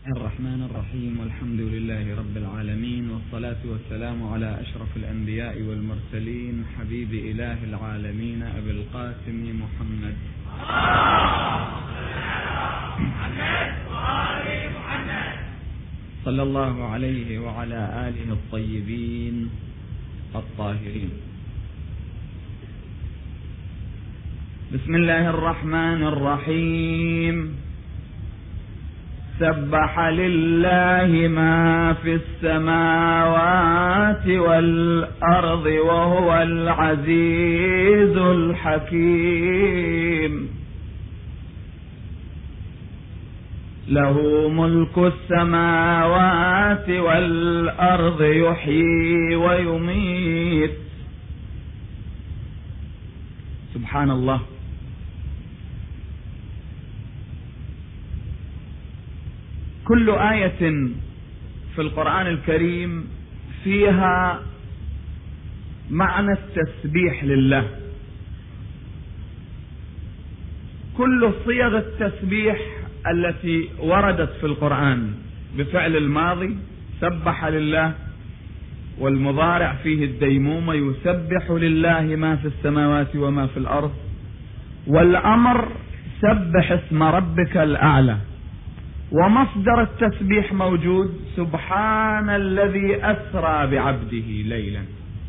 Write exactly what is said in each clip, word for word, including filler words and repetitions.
الرحمن الرحيم، والحمد لله رب العالمين، والصلاة والسلام على أشرف الأنبياء والمرسلين، حبيب إله العالمين أبي القاسم محمد صلى الله عليه وعلى آله الطيبين الطاهرين. بسم الله الرحمن الرحيم. سبح لله ما في السماوات والأرض وهو العزيز الحكيم. له ملك السماوات والأرض يحيي ويميت. سبحان الله. كل آية في القرآن الكريم فيها معنى التسبيح لله. كل صيغ التسبيح التي وردت في القرآن بفعل الماضي سبح لله، والمضارع فيه الديمومة يسبح لله ما في السماوات وما في الأرض، والأمر سبح اسم ربك الأعلى، ومصدر التسبيح موجود سبحان الذي أسرى بعبده ليلا.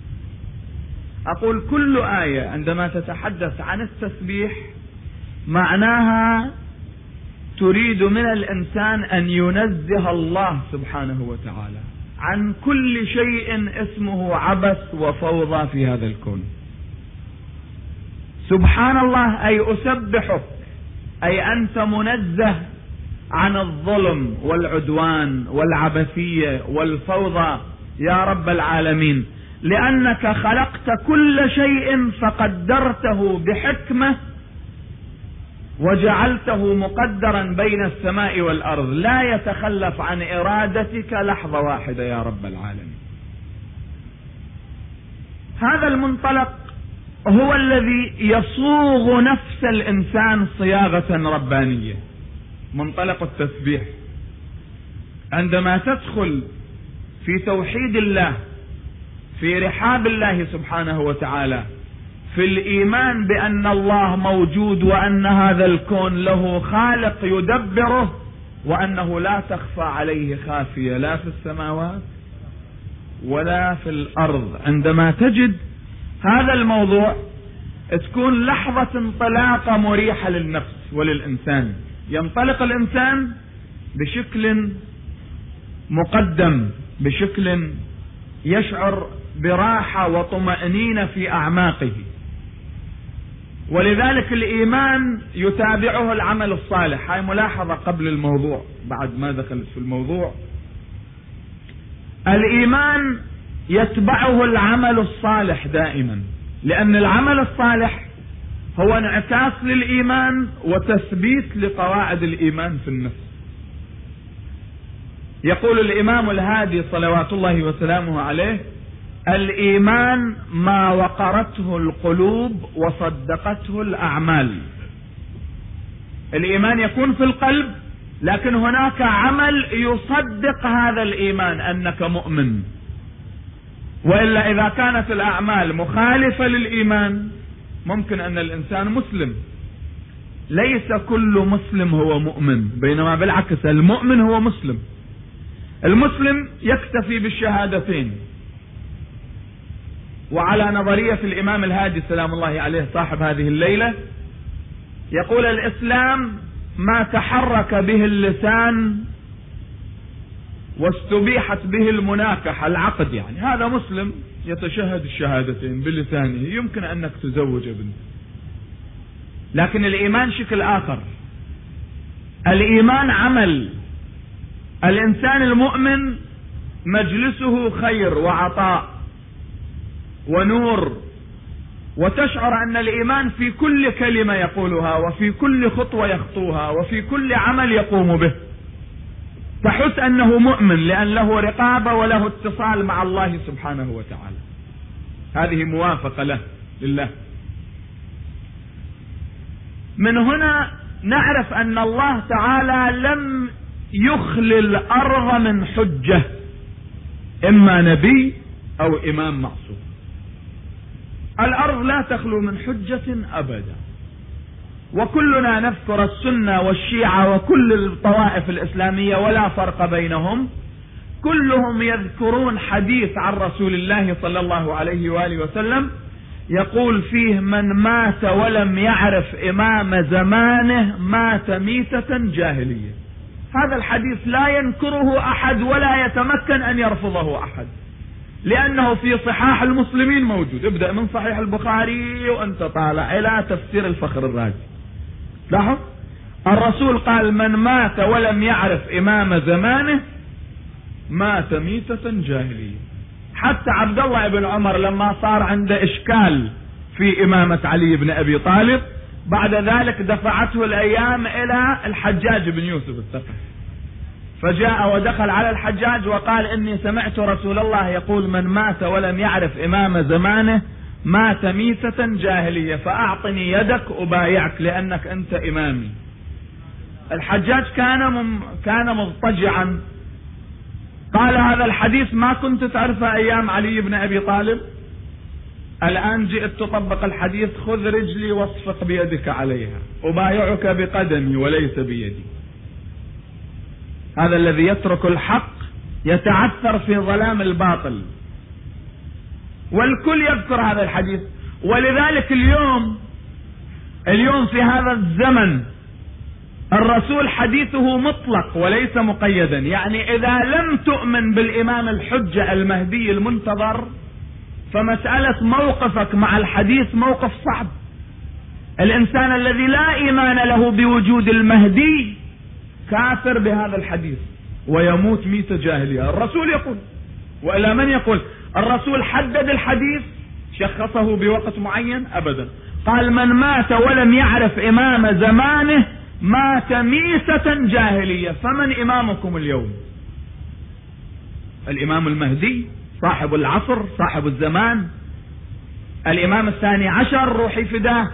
أقول كل آية عندما تتحدث عن التسبيح معناها تريد من الإنسان أن ينزه الله سبحانه وتعالى عن كل شيء اسمه عبث وفوضى في هذا الكون. سبحان الله أي أسبحك، أي أنت منزه عن الظلم والعدوان والعبثية والفوضى يا رب العالمين، لأنك خلقت كل شيء فقدرته بحكمة وجعلته مقدرا بين السماء والأرض، لا يتخلف عن إرادتك لحظة واحدة يا رب العالمين. هذا المنطلق هو الذي يصوغ نفس الإنسان صياغة ربانية، منطلق التسبيح. عندما تدخل في توحيد الله، في رحاب الله سبحانه وتعالى، في الإيمان بأن الله موجود وأن هذا الكون له خالق يدبره، وأنه لا تخفى عليه خافية لا في السماوات ولا في الأرض، عندما تجد هذا الموضوع تكون لحظة انطلاقة مريحة للنفس وللإنسان. ينطلق الإنسان بشكل مقدم، بشكل يشعر براحة وطمأنينة في أعماقه. ولذلك الإيمان يتابعه العمل الصالح. هاي ملاحظة قبل الموضوع، بعد ما دخلت في الموضوع. الإيمان يتبعه العمل الصالح دائما، لأن العمل الصالح هو انعكاس للإيمان وتثبيت لقواعد الإيمان في النفس. يقول الإمام الهادي صلوات الله وسلامه عليه: الإيمان ما وقرته القلوب وصدقته الأعمال. الإيمان يكون في القلب، لكن هناك عمل يصدق هذا الإيمان أنك مؤمن. وإلا إذا كانت الأعمال مخالفة للإيمان ممكن أن الإنسان مسلم. ليس كل مسلم هو مؤمن، بينما بالعكس المؤمن هو مسلم. المسلم يكتفي بالشهادتين. وعلى نظرية الإمام الهادي سلام الله عليه صاحب هذه الليلة، يقول: الإسلام ما تحرك به اللسان واستبيحت به المناكحة، العقد يعني. هذا مسلم يتشهد الشهادتين بلسانه، يمكن أنك تزوج ابنه. لكن الإيمان شكل آخر. الإيمان عمل. الإنسان المؤمن مجلسه خير وعطاء ونور، وتشعر أن الإيمان في كل كلمة يقولها، وفي كل خطوة يخطوها، وفي كل عمل يقوم به. تحس أنه مؤمن لأن له رقابة وله اتصال مع الله سبحانه وتعالى. هذه موافقة له لله. من هنا نعرف أن الله تعالى لم يخلي الأرض من حجة، إما نبي أو إمام معصوم. الأرض لا تخلو من حجة أبدا. وكلنا نذكر السنة والشيعة وكل الطوائف الإسلامية ولا فرق بينهم، كلهم يذكرون حديث عن رسول الله صلى الله عليه وآله وسلم يقول فيه: من مات ولم يعرف إمام زمانه مات ميتة جاهلية. هذا الحديث لا ينكره أحد ولا يتمكن أن يرفضه أحد، لأنه في صحاح المسلمين موجود. ابدأ من صحيح البخاري وأنت طالع إلى تفسير الفخر الرازي. لاحظ الرسول قال: من مات ولم يعرف إمام زمانه مات ميتة جاهلية. حتى عبد الله بن عمر لما صار عنده إشكال في إمامة علي بن أبي طالب بعد ذلك دفعته الأيام إلى الحجاج بن يوسف الثقفي، فجاء ودخل على الحجاج وقال: إني سمعت رسول الله يقول: من مات ولم يعرف إمام زمانه مات ميتة جاهلية، فأعطني يدك أبايعك لأنك أنت إمامي. الحجاج كان مم كان مضطجعا. قال: هذا الحديث ما كنت تعرفه أيام علي بن أبي طالب، الآن جئت تطبق الحديث، خذ رجلي واصفق بيدك عليها، أبايعك بقدمي وليس بيدي. هذا الذي يترك الحق يتعثر في ظلام الباطل، والكل يذكر هذا الحديث. ولذلك اليوم اليوم في هذا الزمن الرسول حديثه مطلق وليس مقيدا، يعني إذا لم تؤمن بالإمام الحجة المهدي المنتظر فمسألة موقفك مع الحديث موقف صعب. الإنسان الذي لا إيمان له بوجود المهدي كافر بهذا الحديث ويموت ميت جاهلية. الرسول يقول، وإلا من يقول؟ الرسول حدد الحديث، شخصه بوقت معين؟ أبدا. قال: من مات ولم يعرف إمام زمانه مات ميتة جاهلية. فمن إمامكم اليوم؟ الإمام المهدي صاحب العصر صاحب الزمان، الإمام الثاني عشر روحي فداه.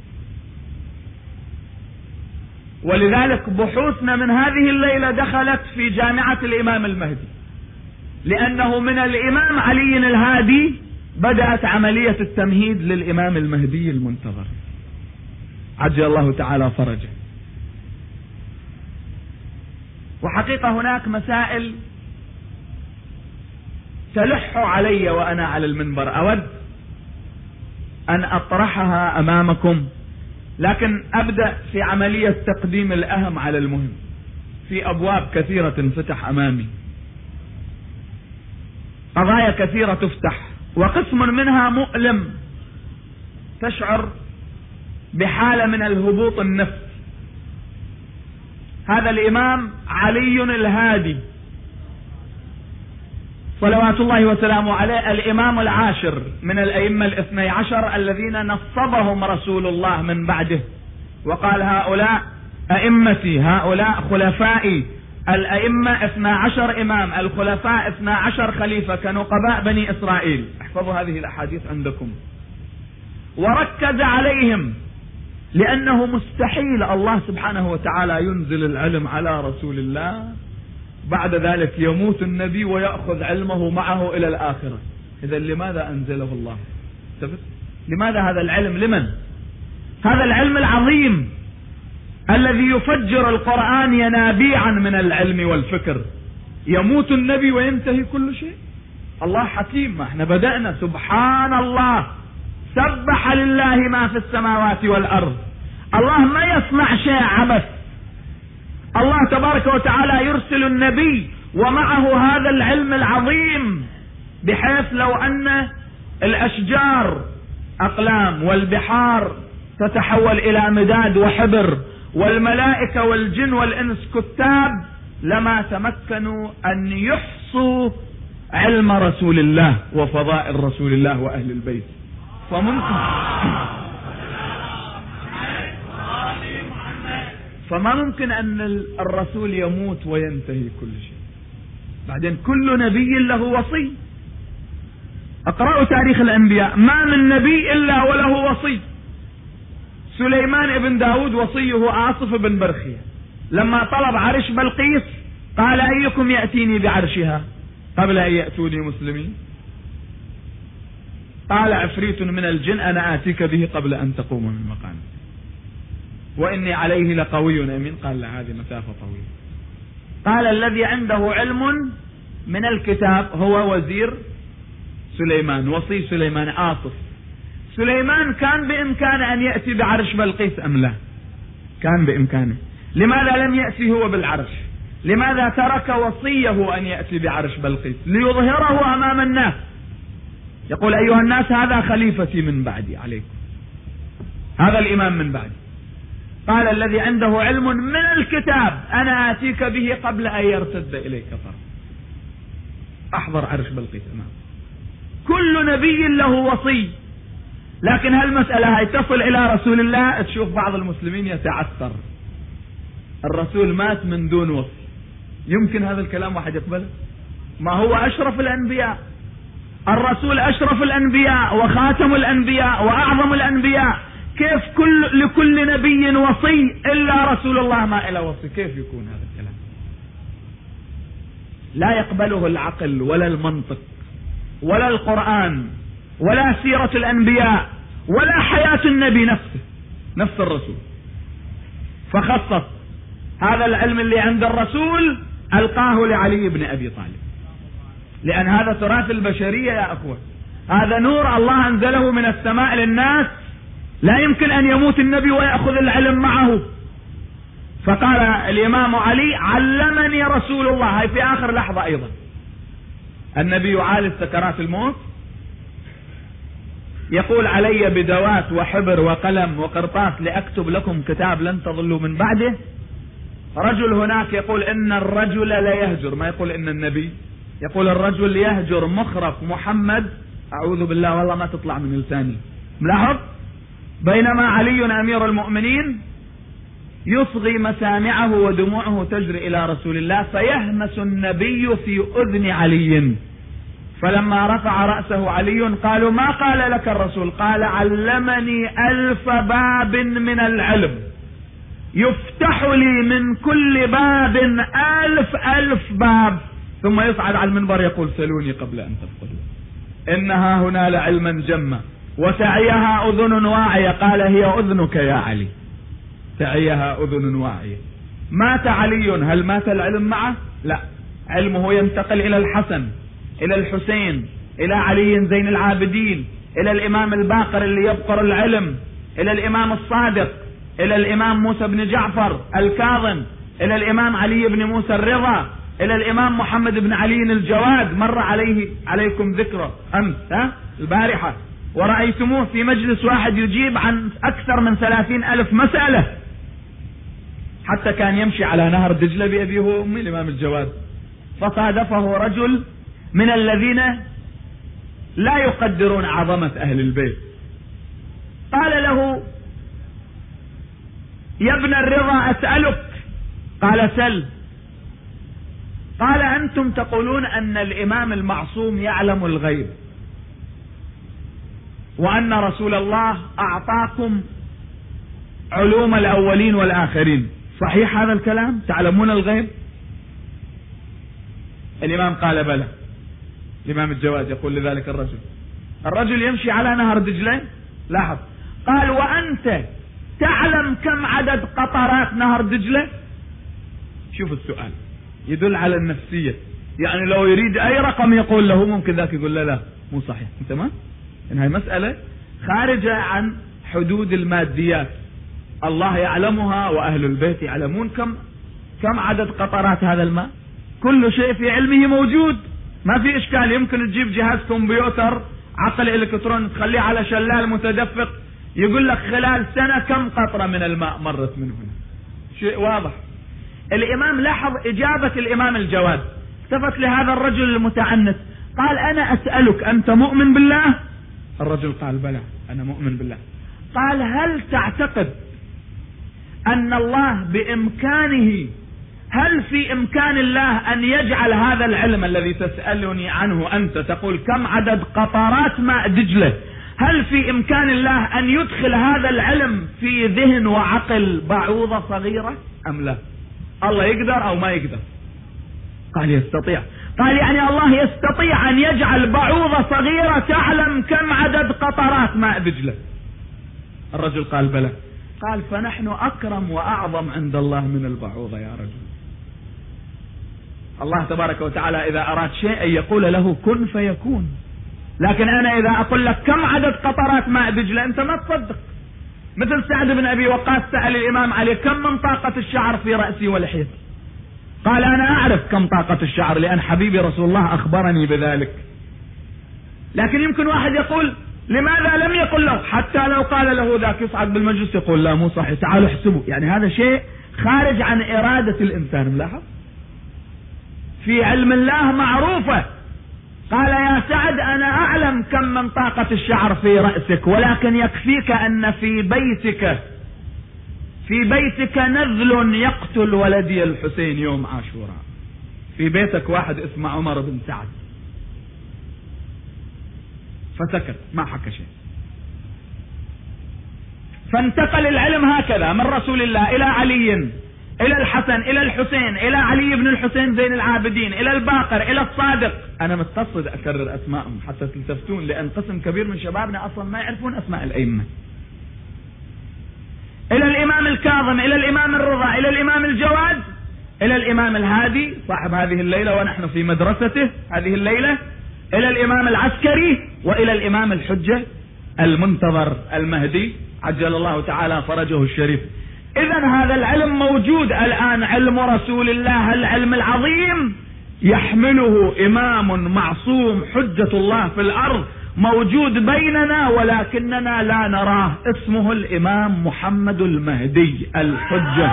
ولذلك بحوثنا من هذه الليلة دخلت في جامعة الإمام المهدي، لأنه من الإمام علي الهادي بدأت عملية التمهيد للإمام المهدي المنتظر عجل الله تعالى فرجه. وحقيقة هناك مسائل تلح علي وأنا على المنبر، أود أن أطرحها أمامكم، لكن أبدأ في عملية تقديم الأهم على المهم. في أبواب كثيرة تنفتح أمامي، قضايا كثيرة تفتح، وقسم منها مؤلم، تشعر بحالة من الهبوط النفس. هذا الإمام علي الهادي صلوات الله وسلامه عليه، الإمام العاشر من الأئمة الاثني عشر الذين نصبهم رسول الله من بعده، وقال: هؤلاء أئمتي، هؤلاء خلفائي. الأئمة اثنى عشر إمام، الخلفاء اثنى عشر خليفة كنقباء بني إسرائيل. احفظوا هذه الأحاديث عندكم. وركز عليهم لأنه مستحيل الله سبحانه وتعالى ينزل العلم على رسول الله بعد ذلك يموت النبي ويأخذ علمه معه إلى الآخرة. إذا لماذا أنزله الله؟ لماذا هذا العلم؟ لمن؟ هذا العلم العظيم الذي يفجر القرآن ينابيعا من العلم والفكر. يموت النبي وينتهي كل شيء. الله حكيم. ما احنا بدأنا سبحان الله، سبح لله ما في السماوات والأرض. الله ما يصنع شيء عبث. الله تبارك وتعالى يرسل النبي ومعه هذا العلم العظيم، بحيث لو أن الأشجار أقلام والبحار تتحول إلى مداد وحبر والملائكة والجن والإنس كتاب لما تمكنوا أن يحصوا علم رسول الله وفضائل رسول الله وأهل البيت. فممكن فما ممكن أن الرسول يموت وينتهي كل شيء. بعدين كل نبي له وصي. اقرأوا تاريخ الأنبياء، ما من نبي إلا وله وصي. سليمان ابن داود وصيه آصف بن برخية، لما طلب عرش بلقيس قال أيكم يأتيني بعرشها قبل أن يأتوني مسلمين؟ قال عفريت من الجن أنا آتيك به قبل أن تقوم من مقامك وإني عليه لقوي أمين. قال لا، هذه مسافة طويلة. قال الذي عنده علم من الكتاب هو وزير سليمان، وصي سليمان عاصف. سليمان كان بإمكانه أن يأتي بعرش بلقيس أم لا؟ كان بإمكانه. لماذا لم يأتي هو بالعرش؟ لماذا ترك وصيه أن يأتي بعرش بلقيس؟ ليظهره أمام الناس، يقول أيها الناس هذا خليفتي من بعدي عليكم، هذا الإمام من بعدي. قال الذي عنده علم من الكتاب أنا آتيك به قبل أن يرتد إليك طرف. أحضر عرش بلقيس أمام. كل نبي له وصي، لكن هالمسألة هاي تصل إلى رسول الله، تشوف بعض المسلمين يتعثر، الرسول مات من دون وصي. يمكن هذا الكلام واحد يقبله؟ ما هو أشرف الأنبياء، الرسول أشرف الأنبياء وخاتم الأنبياء وأعظم الأنبياء، كيف كل لكل نبي وصي إلا رسول الله ما إلى وصي؟ كيف يكون هذا الكلام؟ لا يقبله العقل ولا المنطق ولا القرآن ولا سيرة الأنبياء ولا حياة النبي نفسه، نفس الرسول. فخصص هذا العلم اللي عند الرسول ألقاه لعلي بن أبي طالب، لأن هذا تراث البشرية يا أخوة، هذا نور الله أنزله من السماء للناس، لا يمكن أن يموت النبي ويأخذ العلم معه. فقال الإمام علي علمني رسول الله، هاي في آخر لحظة أيضا النبي يعالج سكرات الموت، يقول علي بدوات وحبر وقلم وقرطاس لأكتب لكم كتاب لن تضلوا من بعده. رجل هناك يقول إن الرجل لا يهجر، ما يقول إن النبي، يقول الرجل يهجر مخرف محمد، أعوذ بالله والله ما تطلع من لساني. ملاحظ؟ بينما علي أمير المؤمنين يصغي مسامعه ودموعه تجري إلى رسول الله، فيهمس النبي في أذن علي، فلما رفع رأسه علي قالوا ما قال لك الرسول؟ قال علمني ألف باب من العلم، يفتح لي من كل باب ألف ألف باب، ثم يصعد على المنبر يقول سلوني قبل أن تفقدوا، إنها هنا لعلما جما وتعيها أذن واعية. قال هي أذنك يا علي، تعيها أذن واعية. مات علي، هل مات العلم معه؟ لا، علمه ينتقل إلى الحسن، إلى الحسين، إلى علي زين العابدين، إلى الإمام الباقر اللي يبقر العلم، إلى الإمام الصادق، إلى الإمام موسى بن جعفر الكاظم، إلى الإمام علي بن موسى الرضا، إلى الإمام محمد بن علي الجواد، مر عليه عليكم ذكره أمس ها البارحة، ورأيتموه في مجلس واحد يجيب عن أكثر من ثلاثين ألف مسألة، حتى كان يمشي على نهر دجلة بأبيه وأمي الإمام الجواد، فصادفه رجل من الذين لا يقدرون عظمة أهل البيت، قال له يا ابن الرضا أسألك، قال سل. قال أنتم تقولون أن الإمام المعصوم يعلم الغيب، وأن رسول الله أعطاكم علوم الأولين والآخرين، صحيح هذا الكلام؟ تعلمون الغيب؟ الإمام قال بلى. الإمام الجواد يقول لذلك الرجل، الرجل يمشي على نهر دجلة، لاحظ، قال وأنت تعلم كم عدد قطرات نهر دجلة؟ شوف السؤال يدل على النفسية، يعني لو يريد أي رقم يقول له، ممكن ذاك يقول له لا مو صحيح، انت ما إن هاي مسألة خارجة عن حدود الماديات، الله يعلمها وأهل البيت يعلمون كم كم عدد قطرات هذا الماء، كل شيء في علمه موجود، ما في إشكال. يمكن تجيب جهاز كمبيوتر عقل إلكتروني تخليه على شلال متدفق يقول لك خلال سنة كم قطرة من الماء مرت من هنا، شيء واضح. الإمام لاحظ إجابة الإمام الجواد، التفت لهذا الرجل المتعنت قال أنا أسألك أنت مؤمن بالله؟ الرجل قال بلى أنا مؤمن بالله. قال هل تعتقد أن الله بإمكانه، هل في إمكان الله أن يجعل هذا العلم الذي تسألني عنه أنت، تقول كم عدد قطرات ماء دجلة، هل في إمكان الله أن يدخل هذا العلم في ذهن وعقل بعوضة صغيرة أم لا؟ الله يقدر أو ما يقدر؟ قال يستطيع. قال يعني الله يستطيع أن يجعل بعوضة صغيرة تعلم كم عدد قطرات ماء دجلة. الرجل قال بلى. قال فنحن أكرم وأعظم عند الله من البعوضة يا رجل. الله تبارك وتعالى إذا أراد شيء يقول له كن فيكون، لكن أنا إذا أقول لك كم عدد قطرات ماء دجلة أنت ما تصدق. مثل سعد بن أبي وقاص سأل الإمام علي كم من طاقة الشعر في رأسي ولحيتي؟ قال أنا أعرف كم طاقة الشعر لأن حبيبي رسول الله أخبرني بذلك. لكن يمكن واحد يقول لماذا لم يقل له؟ حتى لو قال له ذاك يصعد بالمجلس يقول لا مو صحيح تعالوا احسبوا. يعني هذا شيء خارج عن إرادة الإنسان. ملاحظ في علم الله معروفة. قال يا سعد أنا أعلم كم من طاقة الشعر في رأسك، ولكن يكفيك أن في بيتك في بيتك نذل يقتل ولدي الحسين يوم عاشوراء. في بيتك واحد اسمه عمر بن سعد. فسكت ما حكى شيء. فانتقل العلم هكذا من رسول الله إلى علي، إلى الحسن، إلى الحسين، إلى علي بن الحسين زين العابدين، إلى الباقر، إلى الصادق. أنا متقصد أكرر أسمائهم حتى تلتفتون، لأن قسم كبير من شبابنا أصلا ما يعرفون أسماء الأئمة. إلى الإمام الكاظم، إلى الإمام الرضا، إلى الإمام الجواد، إلى الإمام الهادي صاحب هذه الليلة ونحن في مدرسته هذه الليلة، إلى الإمام العسكري، وإلى الإمام الحجة المنتظر المهدي عجل الله تعالى فرجه الشريف. إذن هذا العلم موجود الآن، علم رسول الله العلم العظيم يحمله إمام معصوم حجة الله في الأرض موجود بيننا ولكننا لا نراه، اسمه الإمام محمد المهدي الحجة.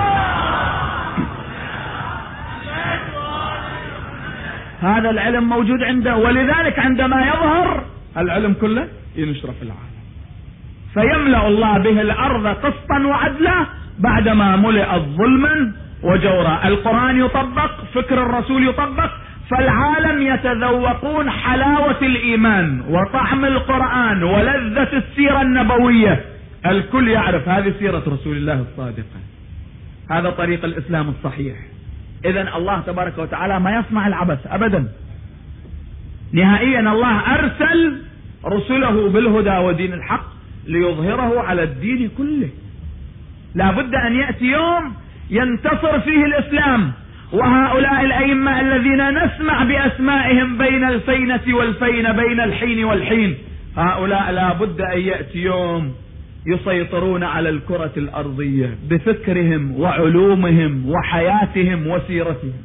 هذا العلم موجود عنده، ولذلك عندما يظهر العلم كله ينشر في العالم، فيملأ الله به الأرض قسطا وعدلا بعدما ملئت ظلما وجورا. القرآن يطبق، فكر الرسول يطبق، فالعالم يتذوقون حلاوة الإيمان وطعم القرآن ولذة السيرة النبوية. الكل يعرف هذه سيرة رسول الله الصادقة، هذا طريق الإسلام الصحيح. إذن الله تبارك وتعالى ما يصنع العبث أبدا نهائيا. الله أرسل رسله بالهدى ودين الحق ليظهره على الدين كله. لا بد أن يأتي يوم ينتصر فيه الإسلام، وهؤلاء الأئمة الذين نسمع بأسمائهم بين الفينة والفين، بين الحين والحين، هؤلاء لا بد أن يأتي يوم يسيطرون على الكرة الأرضية بفكرهم وعلومهم وحياتهم وسيرتهم.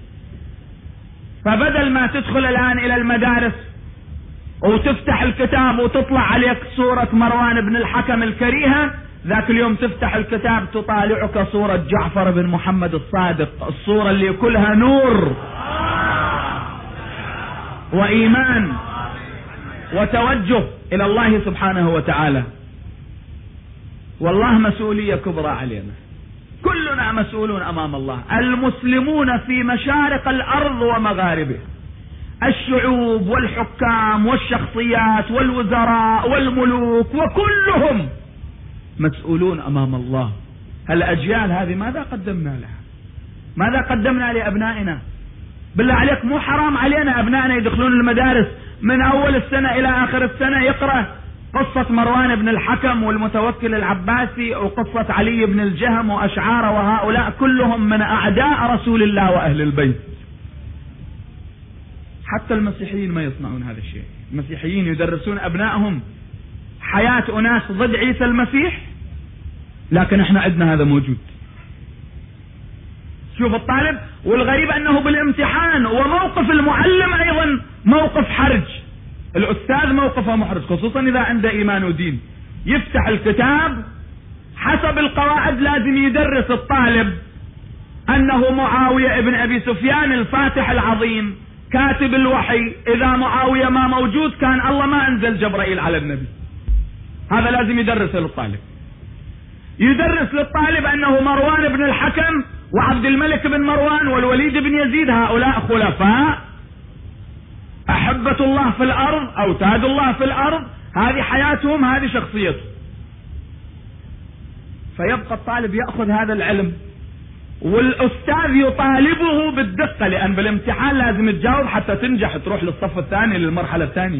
فبدل ما تدخل الآن إلى المدارس وتفتح الكتاب وتطلع عليك صورة مروان بن الحكم الكريهة، ذاك اليوم تفتح الكتاب تطالعك صورة جعفر بن محمد الصادق، الصورة اللي كلها نور وإيمان وتوجه إلى الله سبحانه وتعالى. والله مسؤولية كبرى علينا، كلنا مسؤولون أمام الله. المسلمون في مشارق الأرض ومغاربها، الشعوب والحكام والشخصيات والوزراء والملوك، وكلهم مسؤولون أمام الله. الأجيال هذه ماذا قدمنا لها؟ ماذا قدمنا لأبنائنا؟ بالله عليك مو حرام علينا أبنائنا يدخلون المدارس من أول السنة إلى آخر السنة يقرأ قصة مروان بن الحكم والمتوكل العباسي وقصة علي بن الجهم وأشعار، وهؤلاء كلهم من أعداء رسول الله وأهل البيت. حتى المسيحيين ما يصنعون هذا الشيء. المسيحيين يدرسون أبنائهم حياة أناس ضد عيسى المسيح، لكن احنا عندنا هذا موجود. شوف الطالب، والغريب أنه بالامتحان وموقف المعلم أيضا موقف حرج، الأستاذ موقفه محرج، خصوصا إذا عنده إيمان ودين. يفتح الكتاب حسب القواعد لازم يدرس الطالب أنه معاوية ابن أبي سفيان الفاتح العظيم كاتب الوحي، إذا معاوية ما موجود كان الله ما أنزل جبرائيل على النبي. هذا لازم يدرس للطالب. يدرس للطالب أنه مروان بن الحكم وعبد الملك بن مروان والوليد بن يزيد هؤلاء خلفاء أحبة الله في الأرض، أوتاد الله في الأرض، هذه حياتهم، هذه شخصيتهم. فيبقى الطالب يأخذ هذا العلم والأستاذ يطالبه بالدقة، لأن بالامتحان لازم تجاوب حتى تنجح تروح للصف الثاني للمرحلة الثانية.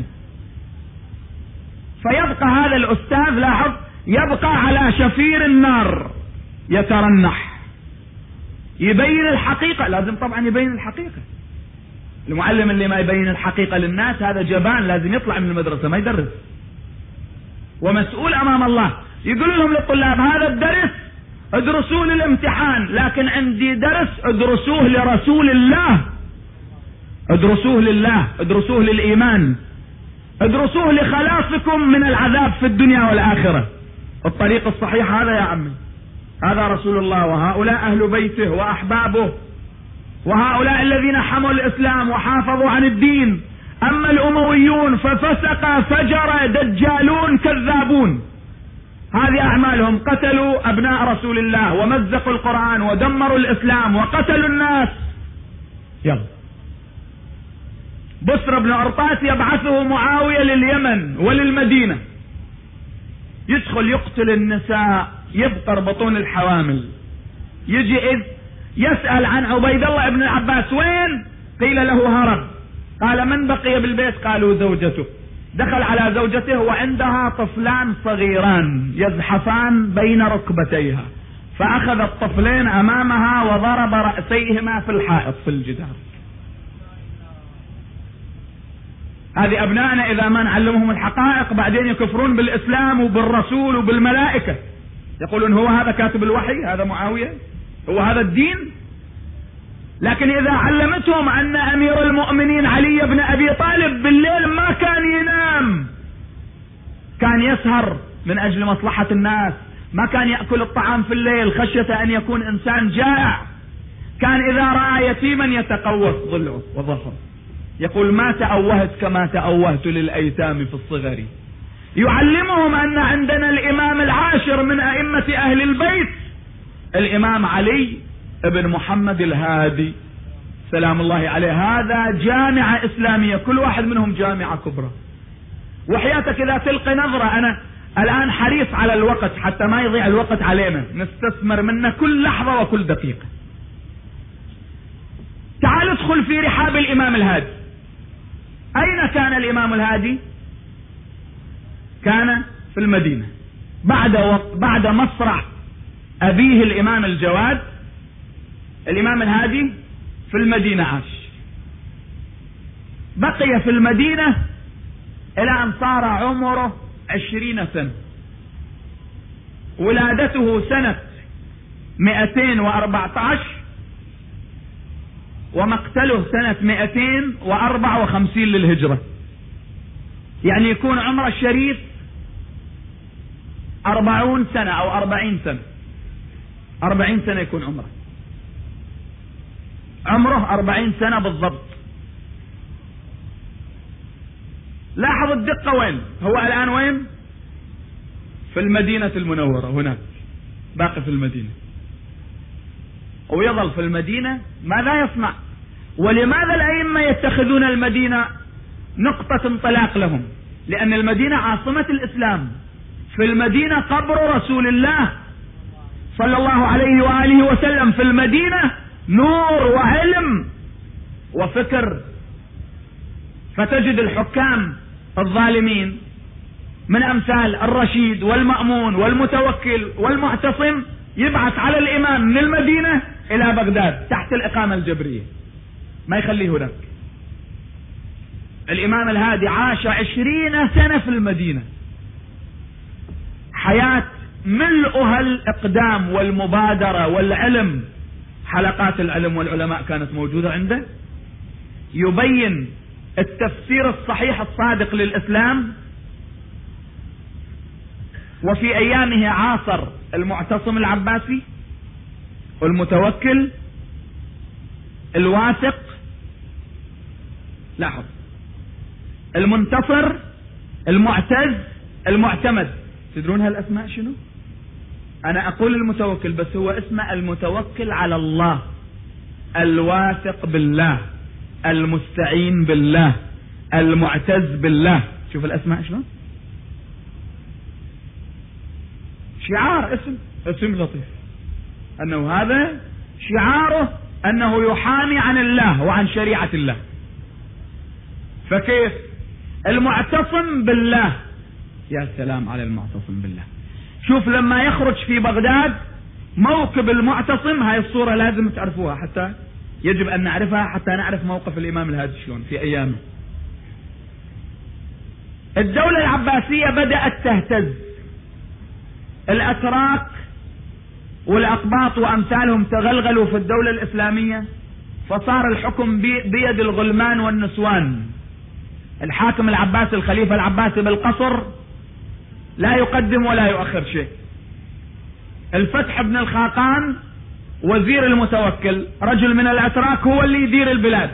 فيبقى هذا الأستاذ لاحظ يبقى على شفير النار يترنح، يبين الحقيقة. لازم طبعا يبين الحقيقة. المعلم اللي ما يبين الحقيقة للناس هذا جبان، لازم يطلع من المدرسة ما يدرس، ومسؤول أمام الله. يقول لهم للطلاب هذا الدرس ادرسوه للامتحان، لكن عندي درس ادرسوه لرسول الله، ادرسوه لله، ادرسوه للإيمان، ادرسوه لخلاصكم من العذاب في الدنيا والآخرة. الطريق الصحيح هذا يا عمي، هذا رسول الله، وهؤلاء أهل بيته وأحبابه، وهؤلاء الذين حموا الإسلام وحافظوا عن الدين. أما الأمويون ففسق فجر دجالون كذابون، هذه أعمالهم، قتلوا أبناء رسول الله ومزقوا القرآن ودمروا الإسلام وقتلوا الناس. يلا بسر بن عرطاس يبعثه معاوية لليمن وللمدينة، يدخل يقتل النساء، يبقر بطون الحوامل. يجي إذ يسأل عن عبيد الله بن العباس وين؟ قيل له هرب. قال من بقي بالبيت؟ قالوا زوجته. دخل على زوجته وعندها طفلان صغيران يزحفان بين ركبتيها، فأخذ الطفلين أمامها وضرب رأسيهما في الحائط في الجدار. هذه أبنائنا إذا ما نعلمهم الحقائق بعدين يكفرون بالإسلام وبالرسول وبالملائكة، يقولون هو هذا كاتب الوحي، هذا معاوية، هو هذا الدين. لكن إذا علمتهم أن أمير المؤمنين علي بن أبي طالب بالليل ما كان ينام، كان يسهر من أجل مصلحة الناس، ما كان يأكل الطعام في الليل خشية أن يكون إنسان جائع، كان إذا رأى يتيما يتقوس ضلعه وظهره، يقول ما تأوهت كما تأوهت للأيتام في الصغر. يعلمهم أن عندنا الإمام العاشر من أئمة أهل البيت الإمام علي ابن محمد الهادي سلام الله عليه، هذا جامعة إسلامية، كل واحد منهم جامعة كبرى. وحياتك إذا تلقي نظرة، أنا الآن حريص على الوقت حتى ما يضيع الوقت علينا، نستثمر منه كل لحظة وكل دقيقة. تعال ادخل في رحاب الإمام الهادي. أين كان الإمام الهادي؟ كان في المدينة بعد وقت بعد مصرع أبيه الإمام الجواد. الإمام الهادي في المدينة عاش، بقي في المدينة إلى أن صار عمره عشرين سنة. ولادته سنة مئتين وأربعة عشر ومقتله سنة مئتين وأربعة وخمسين للهجرة، يعني يكون عمره الشريف أربعون سنة أو أربعين سنة، أربعين سنة يكون عمره، عمره أربعين سنة بالضبط. لاحظ الدقة وين هو الآن، وين؟ في المدينة المنورة، هناك باقي في المدينة، ويظل في المدينة. ماذا يصنع؟ ولماذا الأئمة يتخذون المدينة نقطة انطلاق لهم؟ لأن المدينة عاصمة الإسلام، في المدينة قبر رسول الله صلى الله عليه وآله وسلم، في المدينة نور وعلم وفكر. فتجد الحكام الظالمين من أمثال الرشيد والمأمون والمتوكل والمعتصم يبعث على الإمام من المدينة إلى بغداد تحت الإقامة الجبرية، ما يخليه هناك. الإمام الهادي عاش عشرين سنة في المدينة، حياة ملؤها الإقدام والمبادرة والعلم. حلقات العلم والعلماء كانت موجودة عنده، يبين التفسير الصحيح الصادق للإسلام. وفي أيامه عاصر المعتصم العباسي والمتوكل الواثق، لاحظ، المنتصر، المعتز، المعتمد. تدرون هالأسماء شنو؟ أنا أقول المتوكل بس هو اسمه المتوكل على الله، الواثق بالله، المستعين بالله، المعتز بالله. شوف الأسماء شنو؟ شعار، اسم اسم لطيف، أنه هذا شعاره أنه يحامي عن الله وعن شريعة الله. فكيف المعتصم بالله؟ يا سلام على المعتصم بالله. شوف لما يخرج في بغداد موكب المعتصم، هاي الصورة لازم تعرفوها، حتى يجب أن نعرفها حتى نعرف موقف الإمام الهادي شلون في أيامه. الدولة العباسية بدأت تهتز، الأتراك والأقباط وأمثالهم تغلغلوا في الدولة الإسلامية، فصار الحكم بيد الغلمان والنسوان. الحاكم العباسي الخليفة العباسي بالقصر لا يقدم ولا يؤخر شيء. الفتح بن الخاقان وزير المتوكل رجل من الأتراك هو اللي يدير البلاد.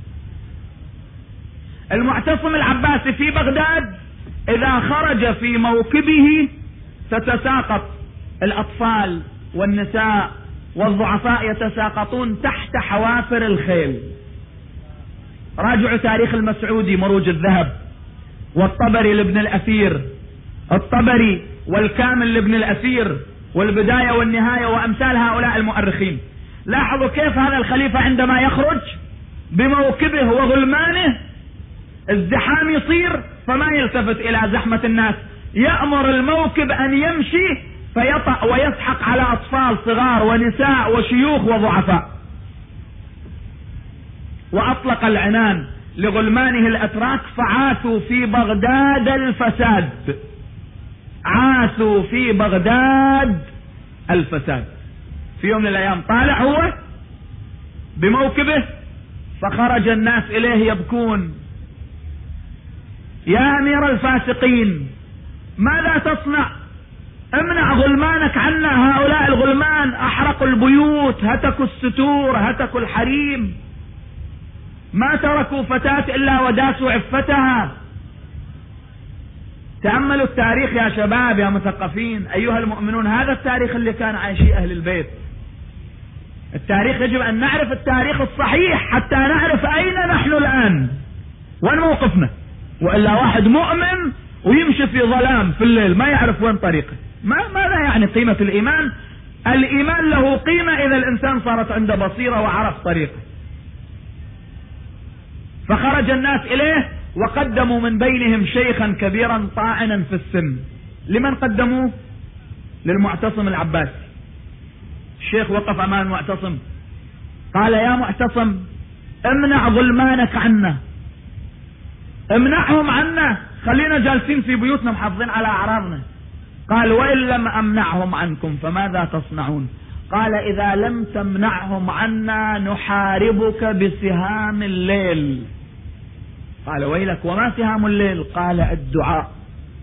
المعتصم العباسي في بغداد إذا خرج في موكبه تتساقط الأطفال والنساء والضعفاء، يتساقطون تحت حوافر الخيل. راجعوا تاريخ المسعودي مروج الذهب، والطبري لابن الأثير، الطبري والكامل لابن الأثير، والبداية والنهاية وأمثال هؤلاء المؤرخين. لاحظوا كيف هذا الخليفة عندما يخرج بموكبه وغلمانه ازدحام يصير، فما يلتفت إلى زحمة الناس، يأمر الموكب أن يمشي فيطأ ويسحق على أطفال صغار ونساء وشيوخ وضعفاء. وأطلق العنان لغلمانه الأتراك فعاثوا في بغداد الفساد، عاثوا في بغداد الفساد. في يوم من الأيام طالع هو بموكبه فخرج الناس إليه يبكون: يا أمير الفاسقين ماذا تصنع؟ امنع غلمانك عنا، هؤلاء الغلمان أحرقوا البيوت، هتكوا الستور، هتكوا الحريم، ما تركوا فتاة إلا وداسوا عفتها. تأملوا التاريخ يا شباب يا مثقفين أيها المؤمنون، هذا التاريخ اللي كان عايشيه أهل البيت. التاريخ يجب أن نعرف التاريخ الصحيح حتى نعرف أين نحن الآن، وين موقفنا. وإلا واحد مؤمن ويمشي في ظلام في الليل ما يعرف وين طريقه، ما ماذا يعني قيمة الإيمان؟ الإيمان له قيمة إذا الإنسان صارت عنده بصيرة وعرف طريقه. فخرج الناس إليه وقدموا من بينهم شيخا كبيرا طاعنا في السن. لمن قدموه؟ للمعتصم العباسي. الشيخ وقف أمام المعتصم قال: يا معتصم امنع غلمانك عنا، امنعهم عنا، خلينا جالسين في بيوتنا محافظين على أعراضنا. قال: وإن لم أمنعهم عنكم فماذا تصنعون؟ قال: إذا لم تمنعهم عنا نحاربك بسهام الليل. قال: ويلك، وما سهام الليل؟ قال: الدعاء.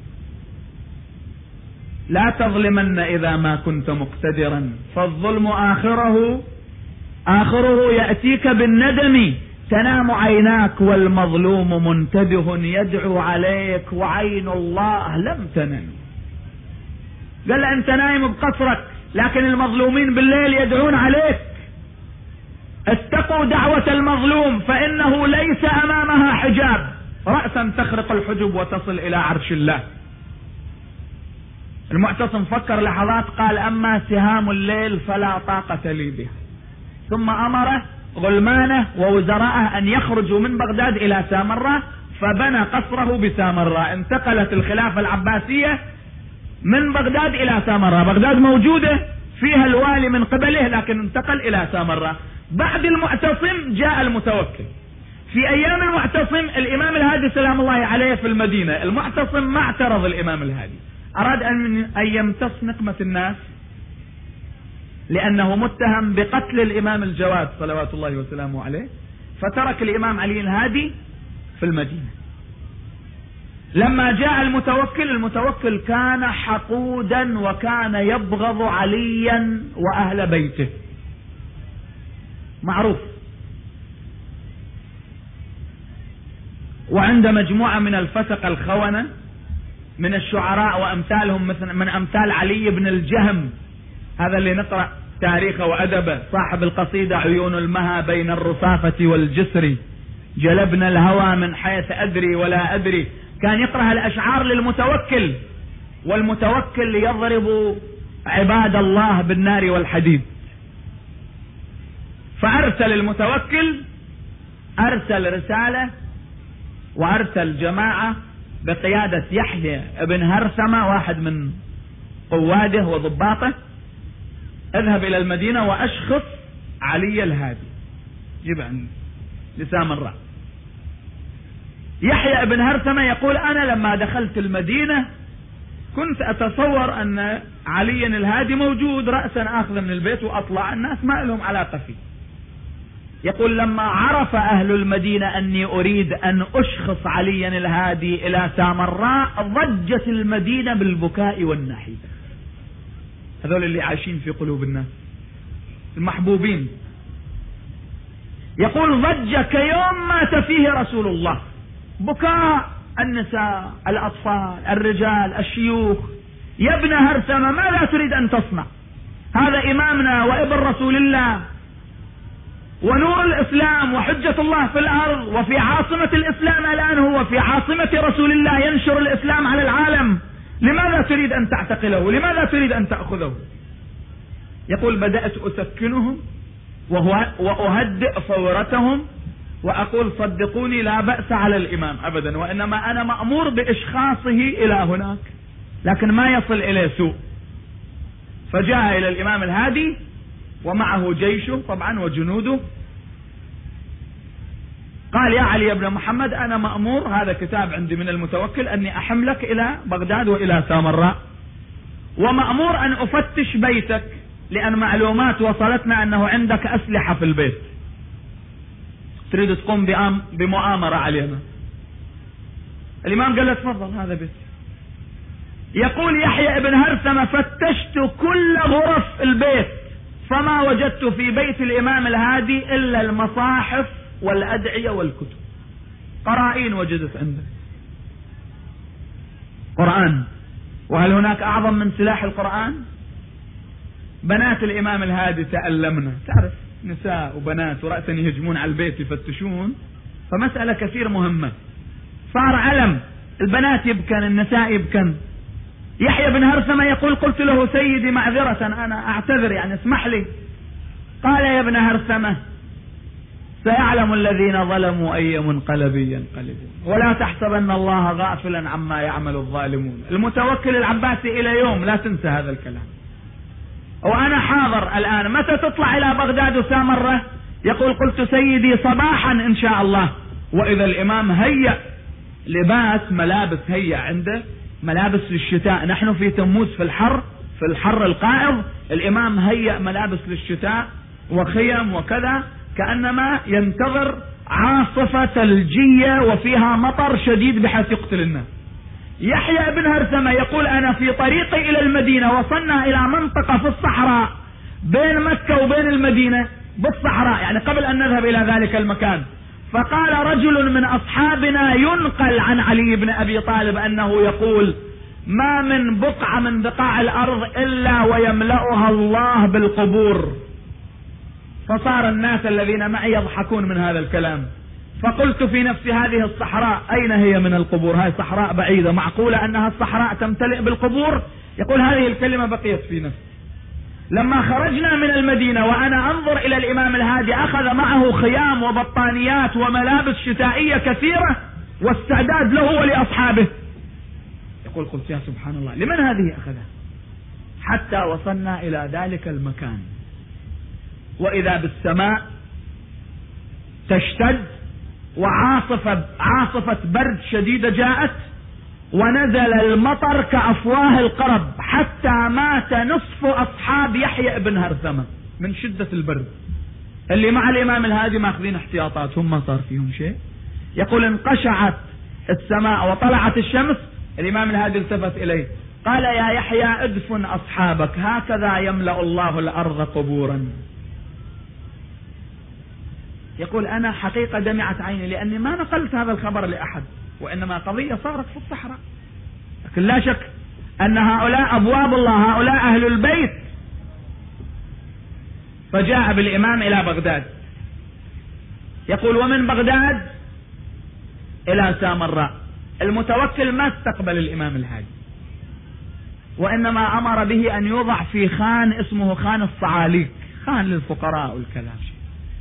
لا تظلمن إذا ما كنت مقتدرا، فالظلم آخره آخره يأتيك بالندم، تنام عيناك والمظلوم منتبه يدعو عليك وعين الله لم تنم. قال: أنت نايم بقصرك لكن المظلومين بالليل يدعون عليك. اتقوا دعوة المظلوم فإنه ليس أمامها حجاب، رأسا تخرق الحجب وتصل إلى عرش الله. المعتصم فكر لحظات قال: أما سهام الليل فلا طاقة لي بها. ثم أمر غلمانه ووزراءه أن يخرجوا من بغداد إلى سامراء، فبنى قصره بسامراء. انتقلت الخلافة العباسية من بغداد إلى سامراء. بغداد موجودة فيها الوالي من قبله لكن انتقل إلى سامراء. بعد المعتصم جاء المتوكل. في أيام المعتصم الإمام الهادي سلام الله عليه في المدينة. المعتصم ما اعترض الإمام الهادي، أراد أن يمتص نقمة الناس لأنه متهم بقتل الإمام الجواد صلوات الله وسلامه عليه، فترك الإمام علي الهادي في المدينة. لما جاء المتوكل، المتوكل كان حقودا وكان يبغض عليا وأهل بيته، معروف. وعند مجموعة من الفسق الخونة من الشعراء وأمثالهم، مثل من أمثال علي بن الجهم، هذا اللي نقرأ تاريخه وأدبه، صاحب القصيدة عيون المها بين الرصافة والجسر، جلبنا الهوى من حيث أدري ولا أدري. كان يقرأ الأشعار للمتوكل، والمتوكل يضرب عباد الله بالنار والحديد. فأرسل المتوكل، أرسل رسالة وأرسل جماعة بقيادة يحيى بن هرثمة واحد من قواده وضباطه، اذهب إلى المدينة وأشخص علي الهادي، جيب عن لسام الرأي. يحيى بن هرثمة يقول أنا لما دخلت المدينة كنت أتصور أن علي الهادي موجود رأسا آخذ من البيت وأطلع، الناس ما لهم علاقة فيه. يقول لما عرف أهل المدينة أني أريد أن أشخص علي الهادي إلى سامراء ضجت المدينة بالبكاء والنحيب. هذول اللي عايشين في قلوب الناس المحبوبين. يقول ضج كيوم مات فيه رسول الله، بكاء النساء الأطفال الرجال الشيوخ. يا ابن هرثمة ماذا تريد أن تصنع؟ هذا إمامنا وابن رسول الله ونور الإسلام وحجة الله في الأرض، وفي عاصمة الإسلام الآن، هو في عاصمة رسول الله ينشر الإسلام على العالم، لماذا تريد أن تعتقله؟ لماذا تريد أن تأخذه؟ يقول بدأت أسكنهم وأهدئ فورتهم وأقول صدقوني لا بأس على الإمام أبدا، وإنما أنا مأمور بإشخاصه إلى هناك لكن ما يصل إليه سوء. فجاء إلى الإمام الهادي ومعه جيشه طبعا وجنوده، قال يا علي بن محمد أنا مأمور، هذا كتاب عندي من المتوكل، أني أحملك إلى بغداد وإلى سامراء، ومأمور أن أفتش بيتك لأن معلومات وصلتنا أنه عندك أسلحة في البيت تريد تقوم بمؤامرة علينا. الإمام قال له تفضل هذا بيت. يقول يحيى بن هرثمة فتشت كل غرف البيت فما وجدت في بيت الإمام الهادي إلا المصاحف والأدعية والكتب. قرائن وجدت عنده، قرآن. وهل هناك أعظم من سلاح القرآن؟ بنات الإمام الهادي تألمنا، تعرف نساء وبنات ورأسا يهجمون على البيت يفتشون، فمسألة كثير مهمة. صار علم، البنات يبكن النساء يبكن. يحيى بن هرثمة يقول قلت له سيدي معذرة أنا أعتذر يعني اسمح لي. قال يا ابن هرثمة سيعلم الذين ظلموا أي منقلب ينقلبون ولا تحسبن الله غافلا عما يعمل الظالمون. المتوكل العباسي إلى يوم لا تنسى هذا الكلام. وأنا حاضر الآن، متى تطلع إلى بغداد وسامرة؟ يقول قلت سيدي صباحا إن شاء الله. وإذا الإمام هيأ لباس ملابس، هيأ عنده ملابس للشتاء، نحن في تموز في الحر، في الحر القائض، الإمام هيأ ملابس للشتاء وخيم وكذا، كأنما ينتظر عاصفة ثلجية وفيها مطر شديد بحيث يقتل الناس. يحيى بن هرثمة يقول أنا في طريقي إلى المدينة وصلنا إلى منطقة في الصحراء بين مكة وبين المدينة، بالصحراء يعني قبل أن نذهب إلى ذلك المكان، فقال رجل من أصحابنا ينقل عن علي بن أبي طالب أنه يقول ما من بقعة من بقاع الأرض إلا ويملأها الله بالقبور. فصار الناس الذين معي يضحكون من هذا الكلام، فقلت في نفسي هذه الصحراء أين هي من القبور؟ هاي صحراء بعيدة، معقولة أنها الصحراء تمتلئ بالقبور؟ يقول هذه الكلمة بقيت في نفسي. لما خرجنا من المدينة وأنا أنظر إلى الإمام الهادي أخذ معه خيام وبطانيات وملابس شتائية كثيرة واستعداد له ولأصحابه. يقول قلت يا سبحان الله لمن هذه أخذها؟ حتى وصلنا إلى ذلك المكان وإذا بالسماء تشتد وعاصفة عاصفة برد شديدة جاءت ونزل المطر كأفواه القرب حتى مات نصف أصحاب يحيى بن هرثمة من شدة البرد. اللي مع الإمام الهادي ماخذين احتياطاتهم ما صار فيهم شيء. يقول انقشعت السماء وطلعت الشمس، الإمام الهادي التفت إليه قال يا يحيى ادفن أصحابك هكذا يملأ الله الأرض قبورا. يقول أنا حقيقة دمعت عيني لأني ما نقلت هذا الخبر لأحد، وإنما قضية صارت في الصحراء، لكن لا شك أن هؤلاء أبواب الله، هؤلاء أهل البيت. فجاء بالإمام إلى بغداد. يقول ومن بغداد إلى سامراء. المتوكل ما استقبل الإمام الهادي، وإنما أمر به أن يوضع في خان اسمه خان الصعاليك، خان للفقراء والكلام شيء.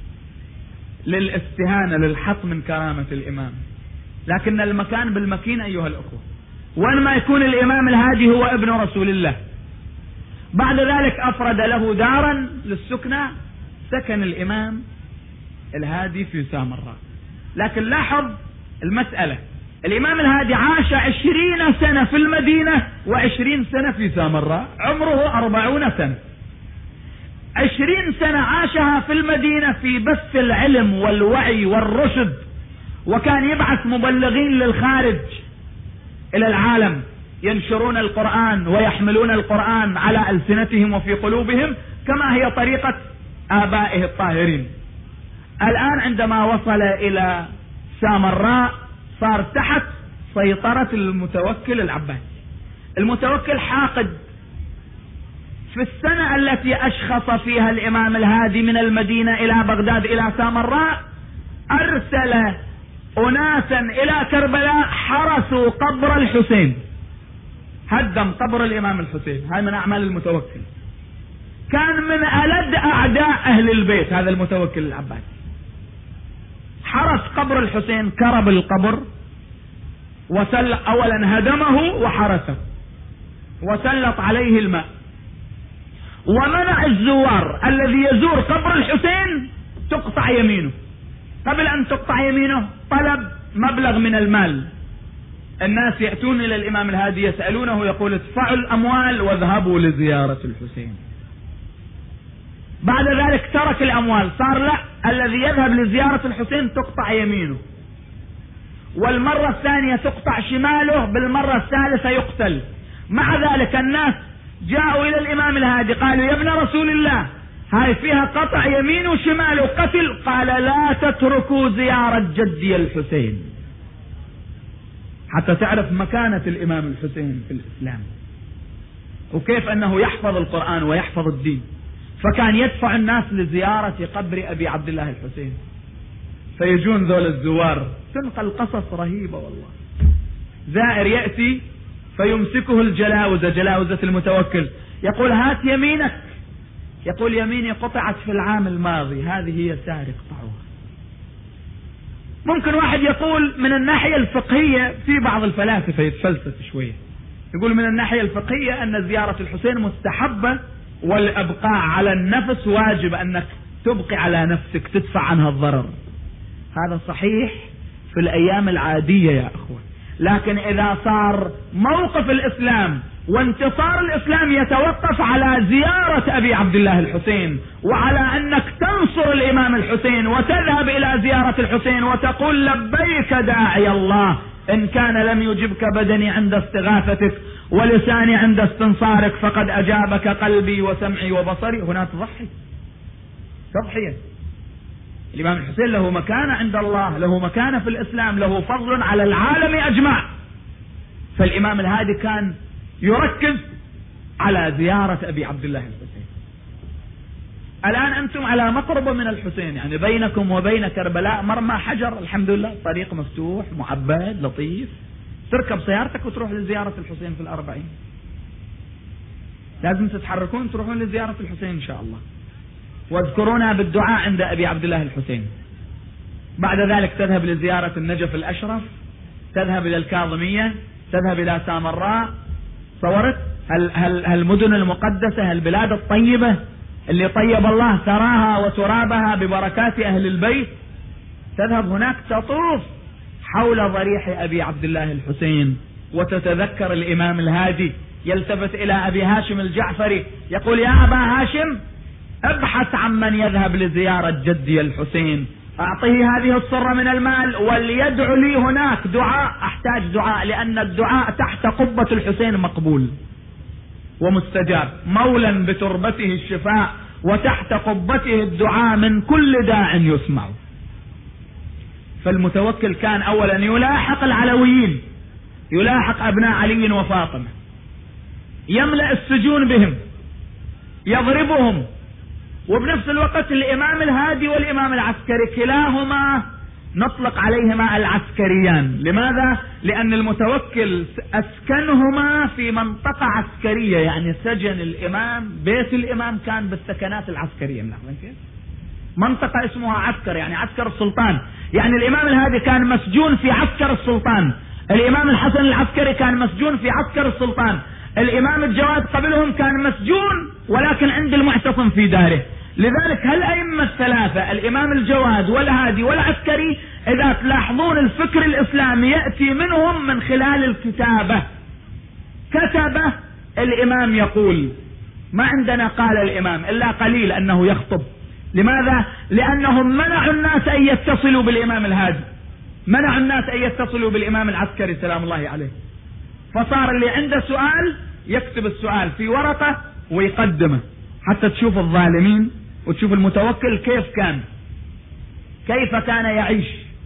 للاستهانة للحط من كرامة الإمام، لكن المكان بالمكين أيها الأخوة. وأن ما يكون الإمام الهادي هو ابن رسول الله. بعد ذلك أفرد له دارا للسكنى، سكن الإمام الهادي في سامراء. لكن لاحظ المسألة، الإمام الهادي عاش عشرين سنة في المدينة وعشرين سنة في سامراء، عمره أربعون سنة. عشرين سنة عاشها في المدينة في بث العلم والوعي والرشد، وكان يبعث مبلغين للخارج إلى العالم ينشرون القرآن ويحملون القرآن على ألسنتهم وفي قلوبهم كما هي طريقة آبائه الطاهرين. الآن عندما وصل إلى سامراء صار تحت سيطرة المتوكل العباسي. المتوكل حاقد. في السنة التي أشخص فيها الإمام الهادي من المدينة إلى بغداد إلى سامراء أرسل أناسا إلى كربلاء حرسوا قبر الحسين، هدم قبر الإمام الحسين. هاي من أعمال المتوكل. كان من ألد أعداء أهل البيت هذا المتوكل العباسي. حرس قبر الحسين، كرب القبر وسل أولا هدمه وحرسه وسلط عليه الماء، ومنع الزوار الذي يزور قبر الحسين تقطع يمينه. قبل أن تقطع يمينه طلب مبلغ من المال. الناس يأتون إلى الإمام الهادي يسألونه، يقول ادفعوا الأموال واذهبوا لزيارة الحسين. بعد ذلك ترك الأموال، صار لا، الذي يذهب لزيارة الحسين تقطع يمينه، والمرة الثانية تقطع شماله، بالمرة الثالثة يقتل. مع ذلك الناس جاءوا إلى الإمام الهادي قالوا يا ابن رسول الله هاي فيها قطع يمين وشمال وقتل. قال لا تتركوا زيارة جدي الحسين، حتى تعرف مكانة الإمام الحسين في الإسلام وكيف أنه يحفظ القرآن ويحفظ الدين. فكان يدفع الناس لزيارة قبر أبي عبد الله الحسين، فيجون ذول الزوار. تنقل قصص رهيبة والله. زائر يأتي فيمسكه الجلاوزة، جلاوزة المتوكل، يقول هات يمينك. يقول يميني قطعت في العام الماضي، هذه هي سارق قطعوها. ممكن واحد يقول من الناحية الفقهية، في بعض الفلاسفة يتفلسف شوية، يقول من الناحية الفقهية أن زيارة الحسين مستحبة والابقاء على النفس واجب، انك تبقي على نفسك تدفع عنها الضرر. هذا صحيح في الايام العادية يا اخوة، لكن اذا صار موقف الاسلام وانتصار الاسلام يتوقف على زيارة ابي عبد الله الحسين، وعلى انك تنصر الامام الحسين وتذهب الى زيارة الحسين وتقول لبيك داعي الله، ان كان لم يجبك بدني عند استغاثتك ولساني عند استنصارك فقد أجابك قلبي وسمعي وبصري، هنا تضحي تضحية. الإمام الحسين له مكانة عند الله، له مكانة في الإسلام، له فضل على العالم أجمع. فالإمام الهادي كان يركز على زيارة أبي عبد الله الحسين. الآن أنتم على مقربة من الحسين، يعني بينكم وبين كربلاء مرمى حجر، الحمد لله، طريق مفتوح معبد لطيف، تركب سيارتك وتروح لزيارة الحسين في الأربعين. لازم تتحركون تروحون لزيارة الحسين إن شاء الله، واذكرونا بالدعاء عند أبي عبد الله الحسين. بعد ذلك تذهب لزيارة النجف الأشرف، تذهب إلى الكاظمية، تذهب إلى سامراء. صورت هالمدن المقدسة، هالبلاد الطيبة اللي طيب الله ثراها وترابها ببركات أهل البيت. تذهب هناك تطوف حول ضريح أبي عبد الله الحسين وتتذكر الإمام الهادي. يلتفت إلى أبي هاشم الجعفري يقول يا أبا هاشم ابحث عن من يذهب لزيارة جدي الحسين، أعطيه هذه الصرة من المال وليدعو لي هناك دعاء، أحتاج دعاء، لأن الدعاء تحت قبة الحسين مقبول ومستجاب، مولا بتربته الشفاء وتحت قبته الدعاء من كل داع يسمع. فالمتوكل كان أولا يلاحق العلويين، يلاحق أبناء علي وفاطمة، يملأ السجون بهم، يضربهم. وبنفس الوقت الإمام الهادي والإمام العسكري كلاهما نطلق عليهما العسكريان. لماذا؟ لأن المتوكل أسكنهما في منطقة عسكرية، يعني سجن الإمام، بيت الإمام كان بالسكنات العسكرية. ملاحظين كيف؟ منطقة اسمها عسكر، يعني عسكر السلطان. يعني الإمام الهادي كان مسجون في عسكر السلطان، الإمام الحسن العسكري كان مسجون في عسكر السلطان، الإمام الجواد قبلهم كان مسجون ولكن عند المعتصم في داره. لذلك هالأئمة الثلاثة الإمام الجواد والهادي والعسكري إذا تلاحظون الفكر الإسلامي يأتي منهم من خلال الكتابة. كتب الإمام يقول، ما عندنا قال الإمام إلا قليل أنه يخطب. لماذا؟ لأنهم منعوا الناس أن يتصلوا بالإمام الهادي، منعوا الناس أن يتصلوا بالإمام العسكري سلام الله عليه. فصار اللي عنده سؤال يكتب السؤال في ورقة ويقدمه حتى تشوف الظالمين وتشوف المتوكل كيف كان، كيف كان يعيش.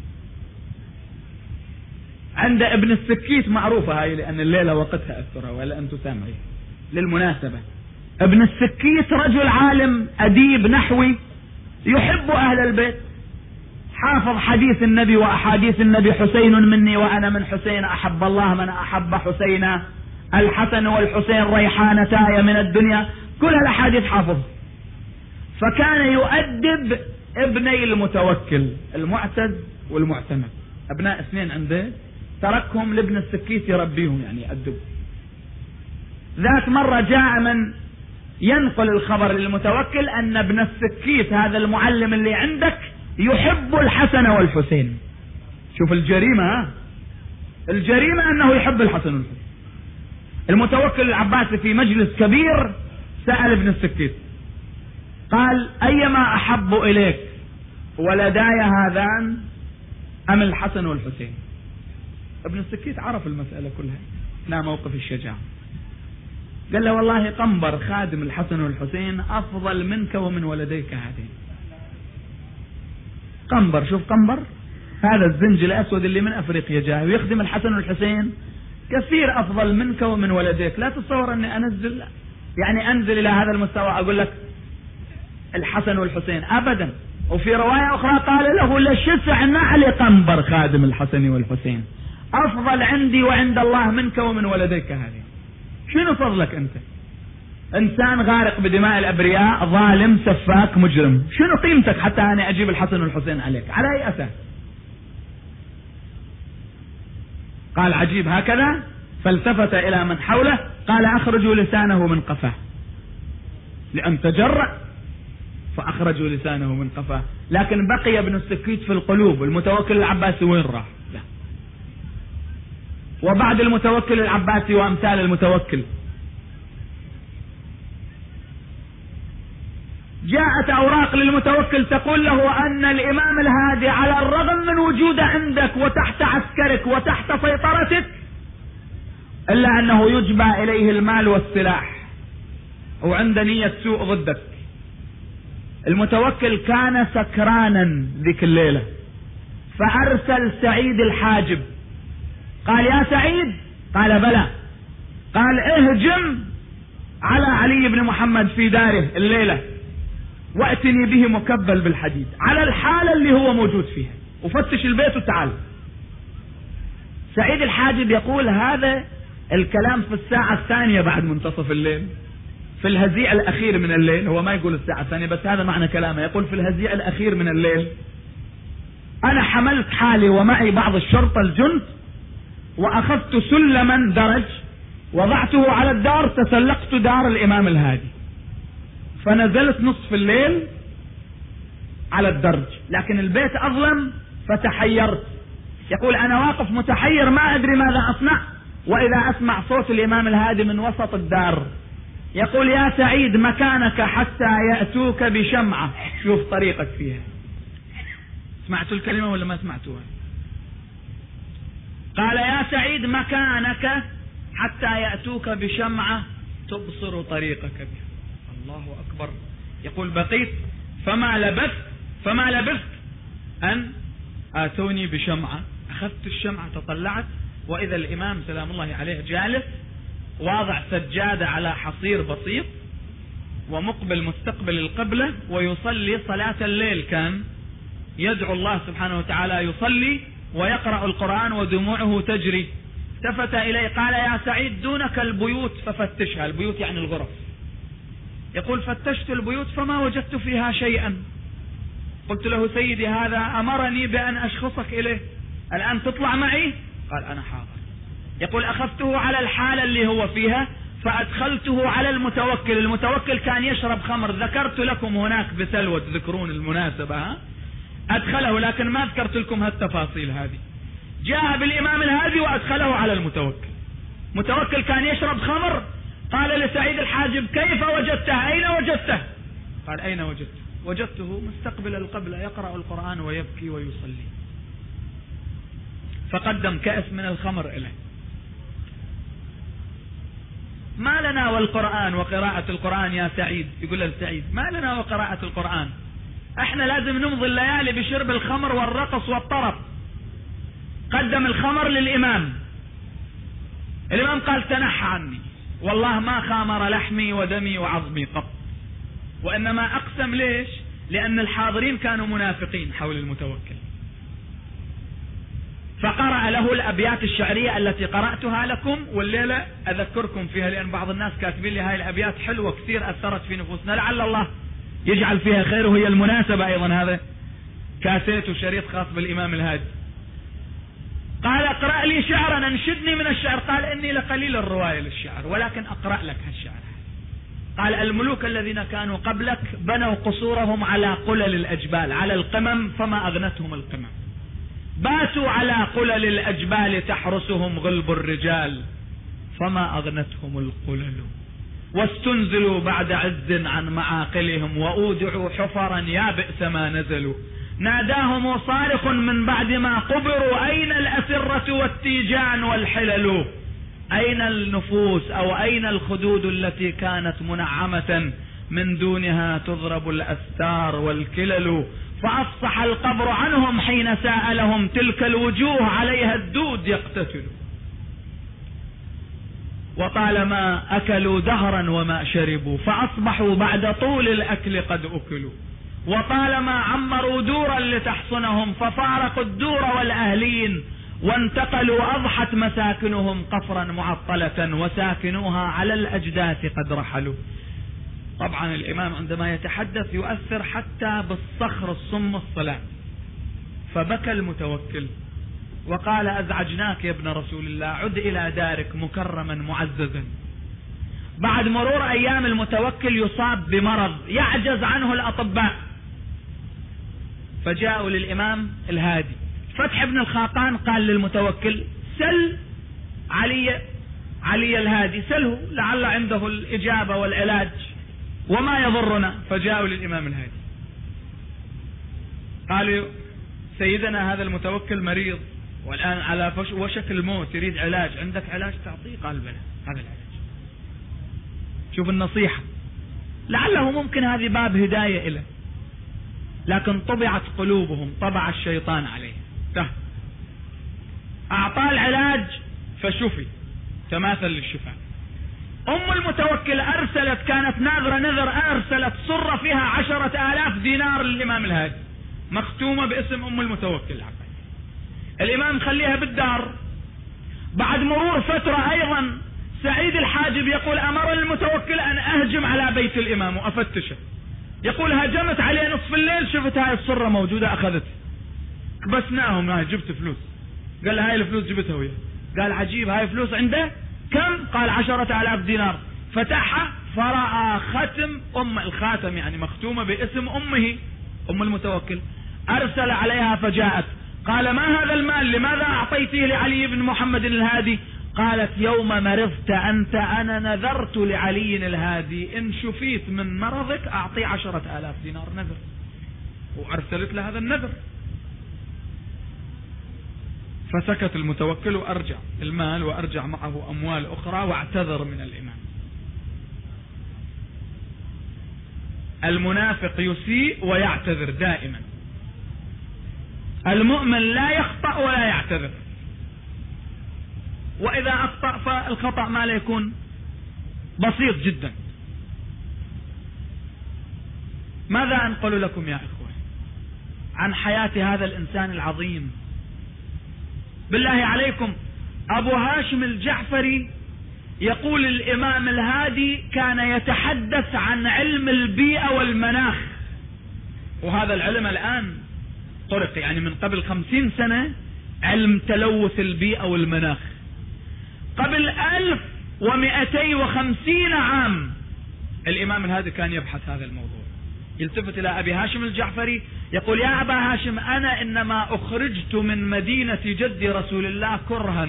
عند ابن السكيت معروفة هاي لأن الليلة وقتها أكثرها ولا أنتم سامعين. للمناسبة ابن السكيت رجل عالم أديب نحوي يحب أهل البيت، حافظ حديث النبي وأحاديث النبي، حسين مني وأنا من حسين، أحب الله من أحب حسينا، الحسن والحسين ريحانتاي من الدنيا، كل الأحاديث حافظ. فكان يؤدب ابني المتوكل المعتز والمعتمد، أبناء اثنين عنده تركهم لابن السكيت يربيهم يعني يؤدب. ذات مرة جاء من ينقل الخبر للمتوكل أن ابن السكيت هذا المعلم اللي عندك يحب الحسن والحسين. شوف الجريمة، ها؟ الجريمة أنه يحب الحسن والحسين. المتوكل العباسي في مجلس كبير سأل ابن السكيت قال أيما أحب إليك ولداي هذان أم الحسن والحسين؟ ابن السكيت عرف المسألة كلها، لا موقف الشجاعة. قال له والله قنبر خادم الحسن والحسين أفضل منك ومن ولديك هذين. قنبر، شوف قنبر هذا الزنج الأسود اللي من أفريقيا جاء ويخدم الحسن والحسين كثير أفضل منك ومن ولديك. لا تتصور أني أنزل يعني أنزل إلى هذا المستوى أقول لك الحسن والحسين أبدا. وفي رواية أخرى قال له لشسع نعل قنبر خادم الحسن والحسين أفضل عندي وعند الله منك ومن ولديك هذه. شنو فضلك أنت؟ إنسان غارق بدماء الأبرياء، ظالم سفاك مجرم، شنو قيمتك حتى أنا أجيب الحسن والحسين عليك؟ على أي أساس؟ قال عجيب هكذا، فالتفت إلى من حوله قال أخرجوا لسانه من قفاه، لأن تجرأ فأخرجوا لسانه من قفاه. لكن بقي ابن السكيت في القلوب. المتوكل العباسي وين راح؟ لا. وبعد المتوكل العباسي وأمثال المتوكل جاءت أوراق للمتوكل تقول له أن الإمام الهادي على الرغم من وجوده عندك وتحت عسكرك وتحت سيطرتك إلا أنه يجبى إليه المال والسلاح وعند نية سوء ضدك. المتوكل كان سكرانا ذيك الليلة، فأرسل سعيد الحاجب قال يا سعيد، قال بلى، قال اهجم على علي بن محمد في داره الليلة واتني به مكبل بالحديد على الحالة اللي هو موجود فيها، وفتش البيت وتعال. سعيد الحاجب يقول هذا الكلام في الساعة الثانية بعد منتصف الليل، في الهزيع الأخير من الليل. هو ما يقول الساعة الثانية بس هذا معنى كلامه، يقول في الهزيع الأخير من الليل أنا حملت حالي ومعي بعض الشرطة الجند وأخذت سلما درج وضعته على الدار، تسلقت دار الإمام الهادي فنزلت نصف الليل على الدرج، لكن البيت أظلم فتحيرت. يقول أنا واقف متحير ما أدري ماذا أصنع، وإذا أسمع صوت الإمام الهادي من وسط الدار يقول يا سعيد مكانك حتى يأتوك بشمعة. شوف طريقك فيها. سمعتوا الكلمة ولا ما سمعتوها؟ قال يا سعيد مكانك حتى يأتوك بشمعة تبصر طريقك بها. الله أكبر. يقول بقيت فما لبثت فما لبثت أن آتوني بشمعة، أخذت الشمعة تطلعت وإذا الإمام سلام الله عليه جالس واضع سجادة على حصير بسيط ومقبل مستقبل القبلة ويصلي صلاة الليل، كان يدعو الله سبحانه وتعالى، يصلي ويقرأ القرآن ودموعه تجري. التفت إليه قال يا سعيد دونك البيوت ففتشها. البيوت يعني الغرف. يقول فتشت البيوت فما وجدت فيها شيئا. قلت له سيدي هذا أمرني بأن أشخصك إليه، الآن تطلع معي؟ قال أنا حاضر. يقول أخذته على الحالة اللي هو فيها فأدخلته على المتوكل. المتوكل كان يشرب خمر، ذكرت لكم هناك بسلوى تذكرون المناسبة ها؟ أدخله، لكن ما ذكرت لكم هالتفاصيل هذه. جاء بالإمام الهادي وأدخله على المتوكل. متوكل كان يشرب خمر، قال لسعيد الحاجب كيف وجدته؟ أين وجدته؟ قال أين وجدته؟ وجدته مستقبل القبلة يقرأ القرآن ويبكي ويصلي. فقدم كأس من الخمر إليه. ما لنا والقرآن وقراءة القرآن يا سعيد؟ يقول له سعيد ما لنا وقراءة القرآن، احنا لازم نمضي الليالي بشرب الخمر والرقص والطرب. قدم الخمر للإمام. الإمام قال تنحى عني، والله ما خامر لحمي ودمي وعظمي قط، وإنما أقسم. ليش؟ لأن الحاضرين كانوا منافقين حول المتوكل. فقرأ له الأبيات الشعرية التي قرأتها لكم والليلة أذكركم فيها، لأن بعض الناس كاتبين لي هاي الأبيات حلوة كثير أثرت في نفوسنا، لعل الله يجعل فيها خير. وهي المناسبة أيضا هذا كاسيت وشريط خاص بالإمام الهادي. قال اقرأ لي شعرا، انشدني من الشعر. قال إني لقليل الرواية للشعر، ولكن أقرأ لك هالشعر. قال الملوك الذين كانوا قبلك بنوا قصورهم على قلل الأجبال، على القمم، فما أغنتهم القمم. باتوا على قلل الأجبال تحرسهم غلب الرجال، فما أغنتهم القلل. واستنزلوا بعد عز عن معاقلهم، وأودعوا حفرا يا بئس ما نزلوا. ناداهم صارخ من بعد ما قبروا أين الأسرة والتيجان والحلل؟ أين النفوس أو أين الخدود التي كانت منعمة من دونها تضرب الأستار والكلل؟ فأفصح القبر عنهم حين سألهم، تلك الوجوه عليها الدود يقتتل. وطالما أكلوا دهرا وما شربوا، فأصبحوا بعد طول الأكل قد أكلوا. وطالما عمروا دورا لتحصنهم، ففارقوا الدور والأهلين وانتقلوا. أضحت مساكنهم قفرا معطلة، وساكنوها على الأجداث قد رحلوا. طبعا الإمام عندما يتحدث يؤثر حتى بالصخر الصم الصلاه. فبكى المتوكل وقال أزعجناك يا ابن رسول الله، عد إلى دارك مكرما معززا. بعد مرور أيام المتوكل يصاب بمرض يعجز عنه الأطباء، فجاءوا للإمام الهادي. فتح بن الخاقان قال للمتوكل سل علي علي الهادي، سله لعل عنده الإجابة والعلاج وما يضرنا. فجاءوا للإمام الهادي قالوا سيدنا هذا المتوكل مريض والآن على وشك الموت، يريد علاج، عندك علاج تعطيه؟ قال بلى هذا العلاج. شوف النصيحة، لعله ممكن هذه باب هداية إله، لكن طبعت قلوبهم، طبع الشيطان عليه. أعطاه العلاج فشفي، تماثل للشفاء. أم المتوكل أرسلت، كانت ناظرة نذر، أرسلت صرة فيها عشرة آلاف دينار للإمام الهادي مختومة باسم أم المتوكل. الإمام خليها بالدار. بعد مرور فترة أيضا سعيد الحاجب يقول أمر المتوكل أن أهجم على بيت الإمام وأفتشه. يقول هجمت عليه نصف الليل، شفت هاي الصرة موجودة أخذتها، كبسناهم، هاي جبت فلوس. قال هاي الفلوس جبتها وياه. قال عجيب، هاي فلوس عنده كم؟ قال عشرة آلاف دينار. فتحها فرأى ختم أم الخاتم، يعني مختومة باسم أمه أم المتوكل. أرسل عليها فجاءت. قال ما هذا المال؟ لماذا أعطيته لعلي بن محمد الهادي؟ قالت يوم مرضت أنت أنا نذرت لعلي الهادي إن شفيت من مرضك أعطي عشرة آلاف دينار نذر، وأرسلت له هذا النذر. فسكت المتوكل وأرجع المال وأرجع معه أموال أخرى واعتذر من الإمام. المنافق يسيء ويعتذر دائما، المؤمن لا يخطأ ولا يعتذر، وإذا أخطأ فالخطأ ما لا يكون بسيط جدا. ماذا أنقل لكم يا إخوة عن حياة هذا الإنسان العظيم؟ بالله عليكم، أبو هاشم الجعفري يقول الإمام الهادي كان يتحدث عن علم البيئة والمناخ وهذا العلم الآن طرق، يعني من قبل خمسين سنة علم تلوث البيئة والمناخ. قبل ألف ومئتي وخمسين عام الإمام الهادي كان يبحث هذا الموضوع، يلتفت إلى أبي هاشم الجعفري يقول: يا أبا هاشم، أنا إنما أخرجت من مدينة جد رسول الله كرها،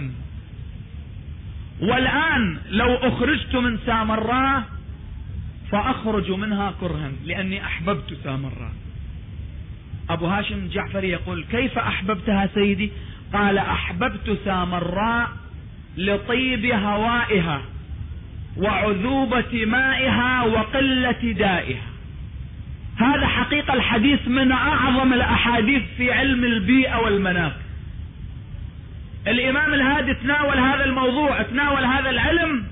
والآن لو أخرجت من سامراء فأخرج منها كرها لأني أحببت سامراء. أبو هاشم الجعفري يقول: كيف أحببتها سيدي؟ قال: أحببت سامراء لطيب هوائها وعذوبة مائها وقلة دائها. هذا حقيقة الحديث من أعظم الأحاديث في علم البيئة والمناخ. الإمام الهادي تناول هذا الموضوع، تناول هذا العلم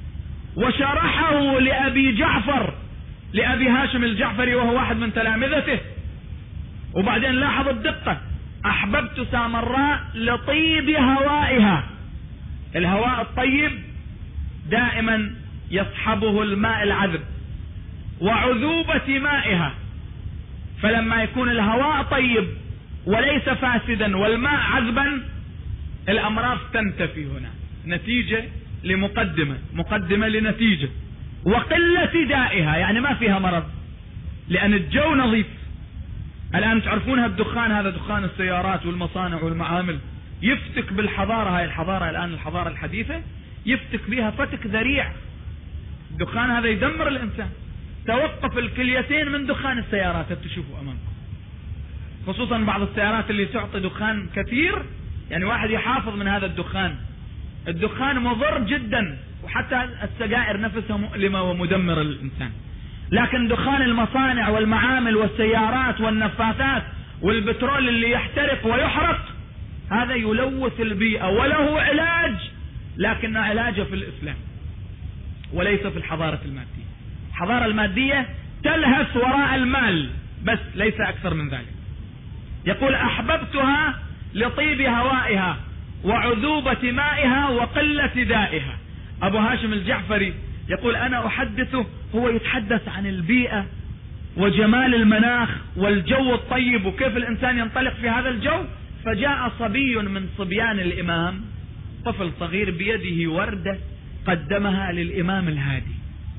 وشرحه لأبي جعفر، لأبي هاشم الجعفري، وهو واحد من تلامذته. وبعدين لاحظ الدقة: أحببت سامراء لطيب هوائها. الهواء الطيب دائما يصحبه الماء العذب، وعذوبة مائها، فلما يكون الهواء طيب وليس فاسدا والماء عذبا الأمراض تنتفي هنا، نتيجة لمقدمة، مقدمة لنتيجة. وقلة دائها يعني ما فيها مرض لأن الجو نظيف. الآن تعرفونها الدخان، هذا دخان السيارات والمصانع والمعامل، يفتك بالحضارة. هاي الحضارة الآن الحضارة الحديثة يفتك بها فتك ذريع. الدخان هذا يدمر الإنسان. توقف الكليتين من دخان السيارات تشوفوا أمامكم، خصوصا بعض السيارات اللي تعطي دخان كثير، يعني واحد يحافظ من هذا الدخان. الدخان مضر جدا، وحتى السجائر نفسها مؤلمة ومدمرة للإنسان. لكن دخان المصانع والمعامل والسيارات والنفاثات والبترول اللي يحترق ويحرق هذا يلوث البيئة، وله علاج، لكن علاجه في الإسلام وليس في الحضارة المادية. الحضارة المادية تلهث وراء المال بس، ليس أكثر من ذلك. يقول: أحببتها لطيب هوائها وعذوبة مائها وقلة دائها. أبو هاشم الجعفري يقول: أنا أحدثه، هو يتحدث عن البيئة وجمال المناخ والجو الطيب وكيف الإنسان ينطلق في هذا الجو. فجاء صبي من صبيان الإمام، طفل صغير بيده وردة قدمها للإمام الهادي.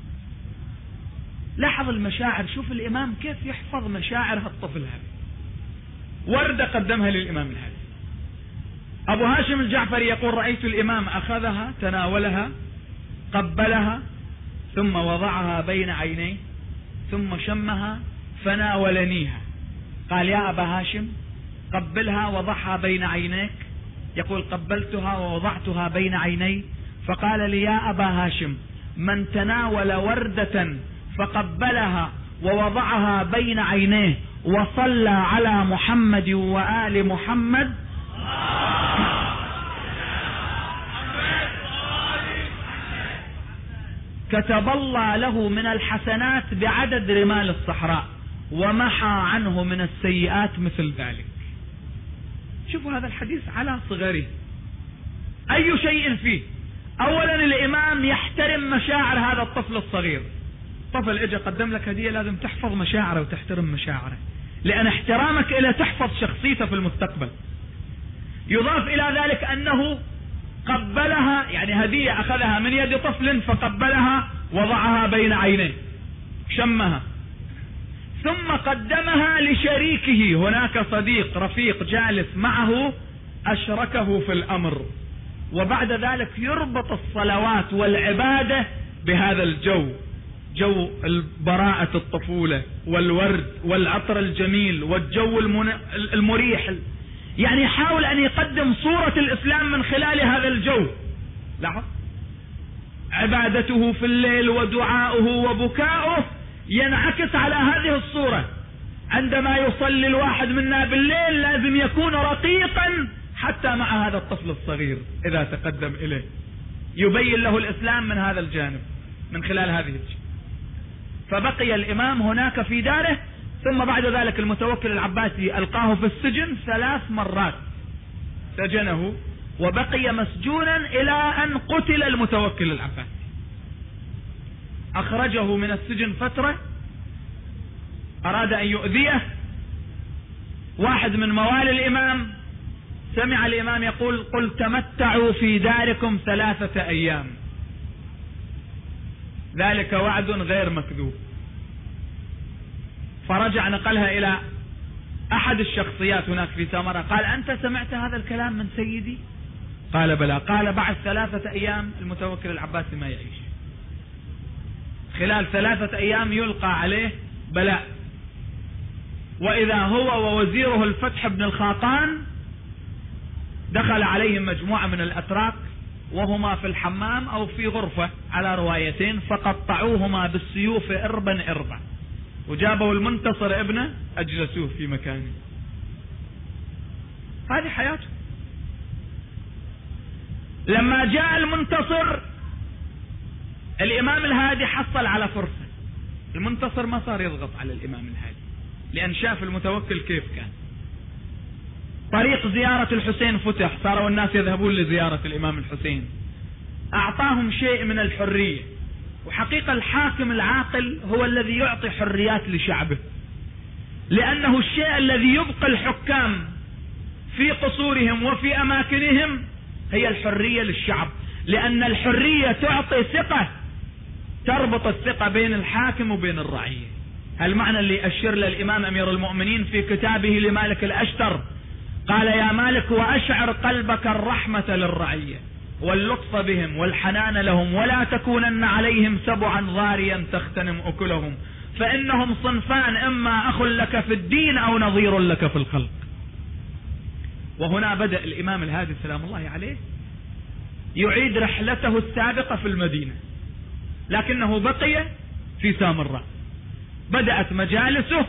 لاحظ المشاعر، شوف الإمام كيف يحفظ مشاعر هالطفل هذا. وردة قدمها للإمام الهادي. أبو هاشم الجعفري يقول: رأيت الإمام أخذها، تناولها، قبلها، ثم وضعها بين عينيه، ثم شمها فناولنيها. قال: يا أبا هاشم، قبلها وضعها بين عينيك. يقول: قبلتها ووضعتها بين عيني. فقال لي: يا أبا هاشم، من تناول وردة فقبلها ووضعها بين عينيه وصلى على محمد وآل محمد كتب الله له من الحسنات بعدد رمال الصحراء ومحى عنه من السيئات مثل ذلك. شوفوا هذا الحديث على صغره، أي شيء فيه. أولا الإمام يحترم مشاعر هذا الطفل الصغير. طفل اجى قدم لك هدية، لازم تحفظ مشاعره وتحترم مشاعره، لأن احترامك إلى تحفظ شخصيته في المستقبل. يضاف إلى ذلك أنه قبلها، يعني هدية أخذها من يد طفل فقبلها وضعها بين عينيه، شمها، ثم قدمها لشريكه. هناك صديق رفيق جالس معه أشركه في الأمر. وبعد ذلك يربط الصلوات والعبادة بهذا الجو، جو براءة الطفولة والورد والعطر الجميل والجو المريح. يعني يحاول أن يقدم صورة الإسلام من خلال هذا الجو. لاحظ عبادته في الليل ودعاؤه وبكاؤه ينعكس على هذه الصورة. عندما يصلي الواحد منا بالليل لازم يكون رقيقا حتى مع هذا الطفل الصغير إذا تقدم إليه، يبين له الإسلام من هذا الجانب، من خلال هذه الجانب. فبقي الإمام هناك في داره، ثم بعد ذلك المتوكل العباسي ألقاه في السجن ثلاث مرات، سجنه وبقي مسجونا إلى أن قتل المتوكل العباسي. أخرجه من السجن فترة، أراد أن يؤذيه واحد من موالي الإمام سمع الإمام يقول قل تمتعوا في داركم ثلاثة أيام، ذلك وعد غير مكذوب. فرجع نقلها إلى أحد الشخصيات هناك في سامرة، قال أنت سمعت هذا الكلام من سيدي؟ قال بلى. قال بعد ثلاثة أيام المتوكل العباسي ما يعيش، خلال ثلاثة أيام يلقى عليه بلاء، وإذا هو ووزيره الفتح بن الخاقان دخل عليهم مجموعة من الأتراك وهما في الحمام أو في غرفة على روايتين، فقطعوهما بالسيوف إربا إربا، وجابوا المنتصر ابنه أجلسوه في مكانه. هذه حياته. لما جاء المنتصر الإمام الهادي حصل على فرصة، المنتصر ما صار يضغط على الإمام الهادي لأن شاف المتوكل كيف كان. طريق زيارة الحسين فتح، صاروا الناس يذهبون لزيارة الإمام الحسين، أعطاهم شيء من الحرية. وحقيقة الحاكم العاقل هو الذي يعطي حريات لشعبه، لأنه الشيء الذي يبقى الحكام في قصورهم وفي أماكنهم هي الحرية للشعب، لأن الحرية تعطي ثقة، تربط الثقة بين الحاكم وبين الرعية. المعنى اللي أشر للإمام أمير المؤمنين في كتابه لمالك الأشتر، قال يا مالك وأشعر قلبك الرحمة للرعية واللطف بهم والحنان لهم، ولا تكونن عليهم سبعا ضاريا تختنم أكلهم، فإنهم صنفان إما أخ لك في الدين أو نظير لك في الخلق. وهنا بدأ الإمام الهادي سلام الله عليه يعيد رحلته السابقة في المدينة، لكنه بقي في سامراء. بدأت مجالسه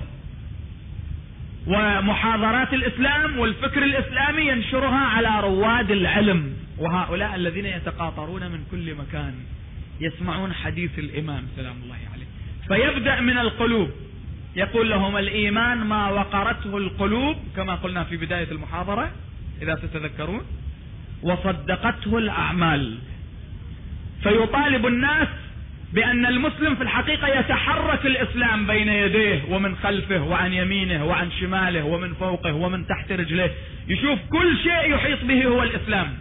ومحاضرات الإسلام والفكر الإسلامي ينشرها على رواد العلم، وهؤلاء الذين يتقاطرون من كل مكان يسمعون حديث الإمام سلام الله عليه. فيبدأ من القلوب، يقول لهم الإيمان ما وقرته القلوب كما قلنا في بداية المحاضرة إذا تتذكرون، وصدقته الأعمال. فيطالب الناس بأن المسلم في الحقيقة يتحرك الإسلام بين يديه ومن خلفه وعن يمينه وعن شماله ومن فوقه ومن تحت رجليه، يشوف كل شيء يحيط به هو الإسلام.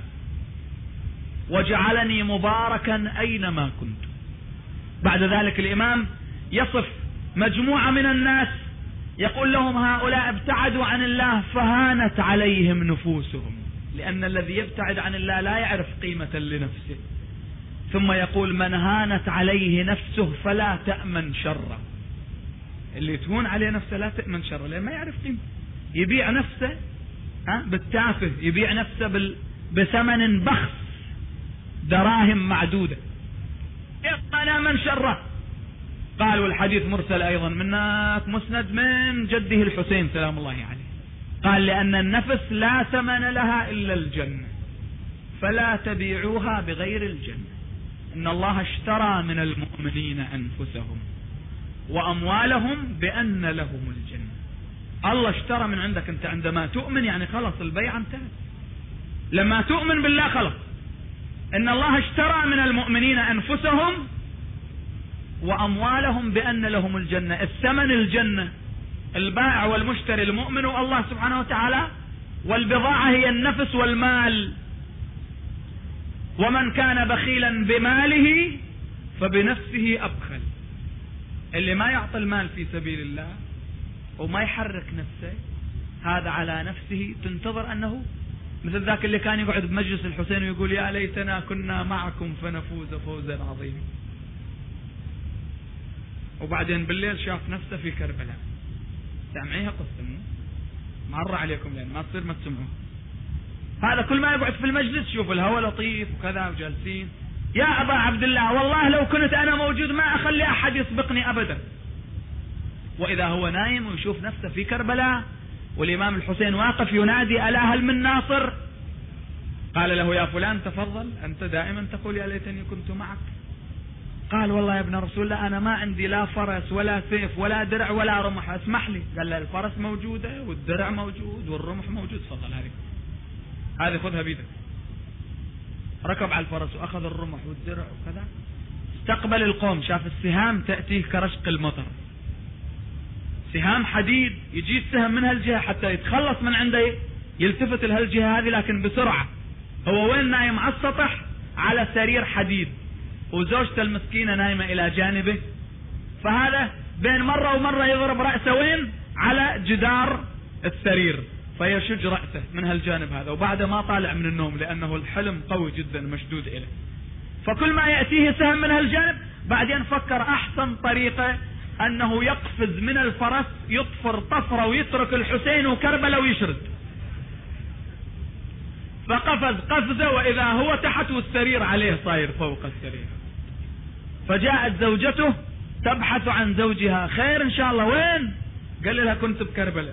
وجعلني مباركا أينما كنت. بعد ذلك الإمام يصف مجموعة من الناس يقول لهم هؤلاء ابتعدوا عن الله فهانت عليهم نفوسهم، لأن الذي يبتعد عن الله لا يعرف قيمة لنفسه. ثم يقول من هانت عليه نفسه فلا تأمن شره، اللي تهون عليه نفسه لا تأمن شره، لأن ما يعرف قيمة، يبيع نفسه ها بالتافه، يبيع نفسه بال... بثمن بخس دراهم معدودة، يبقى من شره. قال والحديث مرسل أيضا منك مسند من جده الحسين سلام الله عليه، قال لأن النفس لا ثمن لها إلا الجنة فلا تبيعوها بغير الجنة، إن الله اشترى من المؤمنين أنفسهم وأموالهم بأن لهم الجنة. الله اشترى من عندك أنت، عندما تؤمن يعني خلص البيع انتهت. لما تؤمن بالله خلص، إن الله اشترى من المؤمنين أنفسهم وأموالهم بأن لهم الجنة. الثمن الجنة، البائع والمشتري المؤمن والله سبحانه وتعالى، والبضاعة هي النفس والمال. ومن كان بخيلا بماله فبنفسه أبخل. اللي ما يعطي المال في سبيل الله وما يحرك نفسه هذا على نفسه تنتظر أنه مثل ذاك اللي كان يقعد بمجلس الحسين ويقول يا ليتنا كنا معكم فنفوز فوزا عظيما، وبعدين بالليل شاف نفسه في كربلاء. سامعيها قصة مر عليكم لأن ما تصير ما تسمعون. هذا كل ما يقعد في المجلس شوف الهواء لطيف وكذا وجالسين، يا أبا عبد الله والله لو كنت أنا موجود ما أخلي أحد يسبقني أبدا. وإذا هو نايم ويشوف نفسه في كربلاء والإمام الحسين واقف ينادي ألا هل من ناصر، قال له يا فلان تفضل أنت دائما تقول يا ليتني كنت معك. قال والله يا ابن رسول الله أنا ما عندي لا فرس ولا سيف ولا درع ولا رمح، اسمح لي. قال له الفرس موجودة والدرع موجود والرمح موجود، تفضل هذه هذه خذها بيدك. ركب على الفرس وأخذ الرمح والدرع وكذا، استقبل القوم، شاف السهام تأتيه كرشق المطر، سهام حديد، يجي السهم من هالجهة حتى يتخلص من عنده يلتفت لهالجهة هذه لكن بسرعة. هو وين نايم؟ على السطح على سرير حديد، وزوجته المسكينة نايمة الى جانبه، فهذا بين مرة ومرة يضرب رأسه وين؟ على جدار السرير، فيشج رأسه من هالجانب هذا، وبعد ما طالع من النوم لأنه الحلم قوي جدا مشدود إليه. فكل ما يأتيه سهم من هالجانب بعدين فكر أحسن طريقة أنه يقفز من الفرس، يطفر طفرة ويترك الحسين وكربلاء ويشرد. فقفز قفزة وإذا هو تحت والسرير عليه صاير فوق السرير. فجاءت زوجته تبحث عن زوجها، خير إن شاء الله، وين؟ قال لها كنت بكربلاء.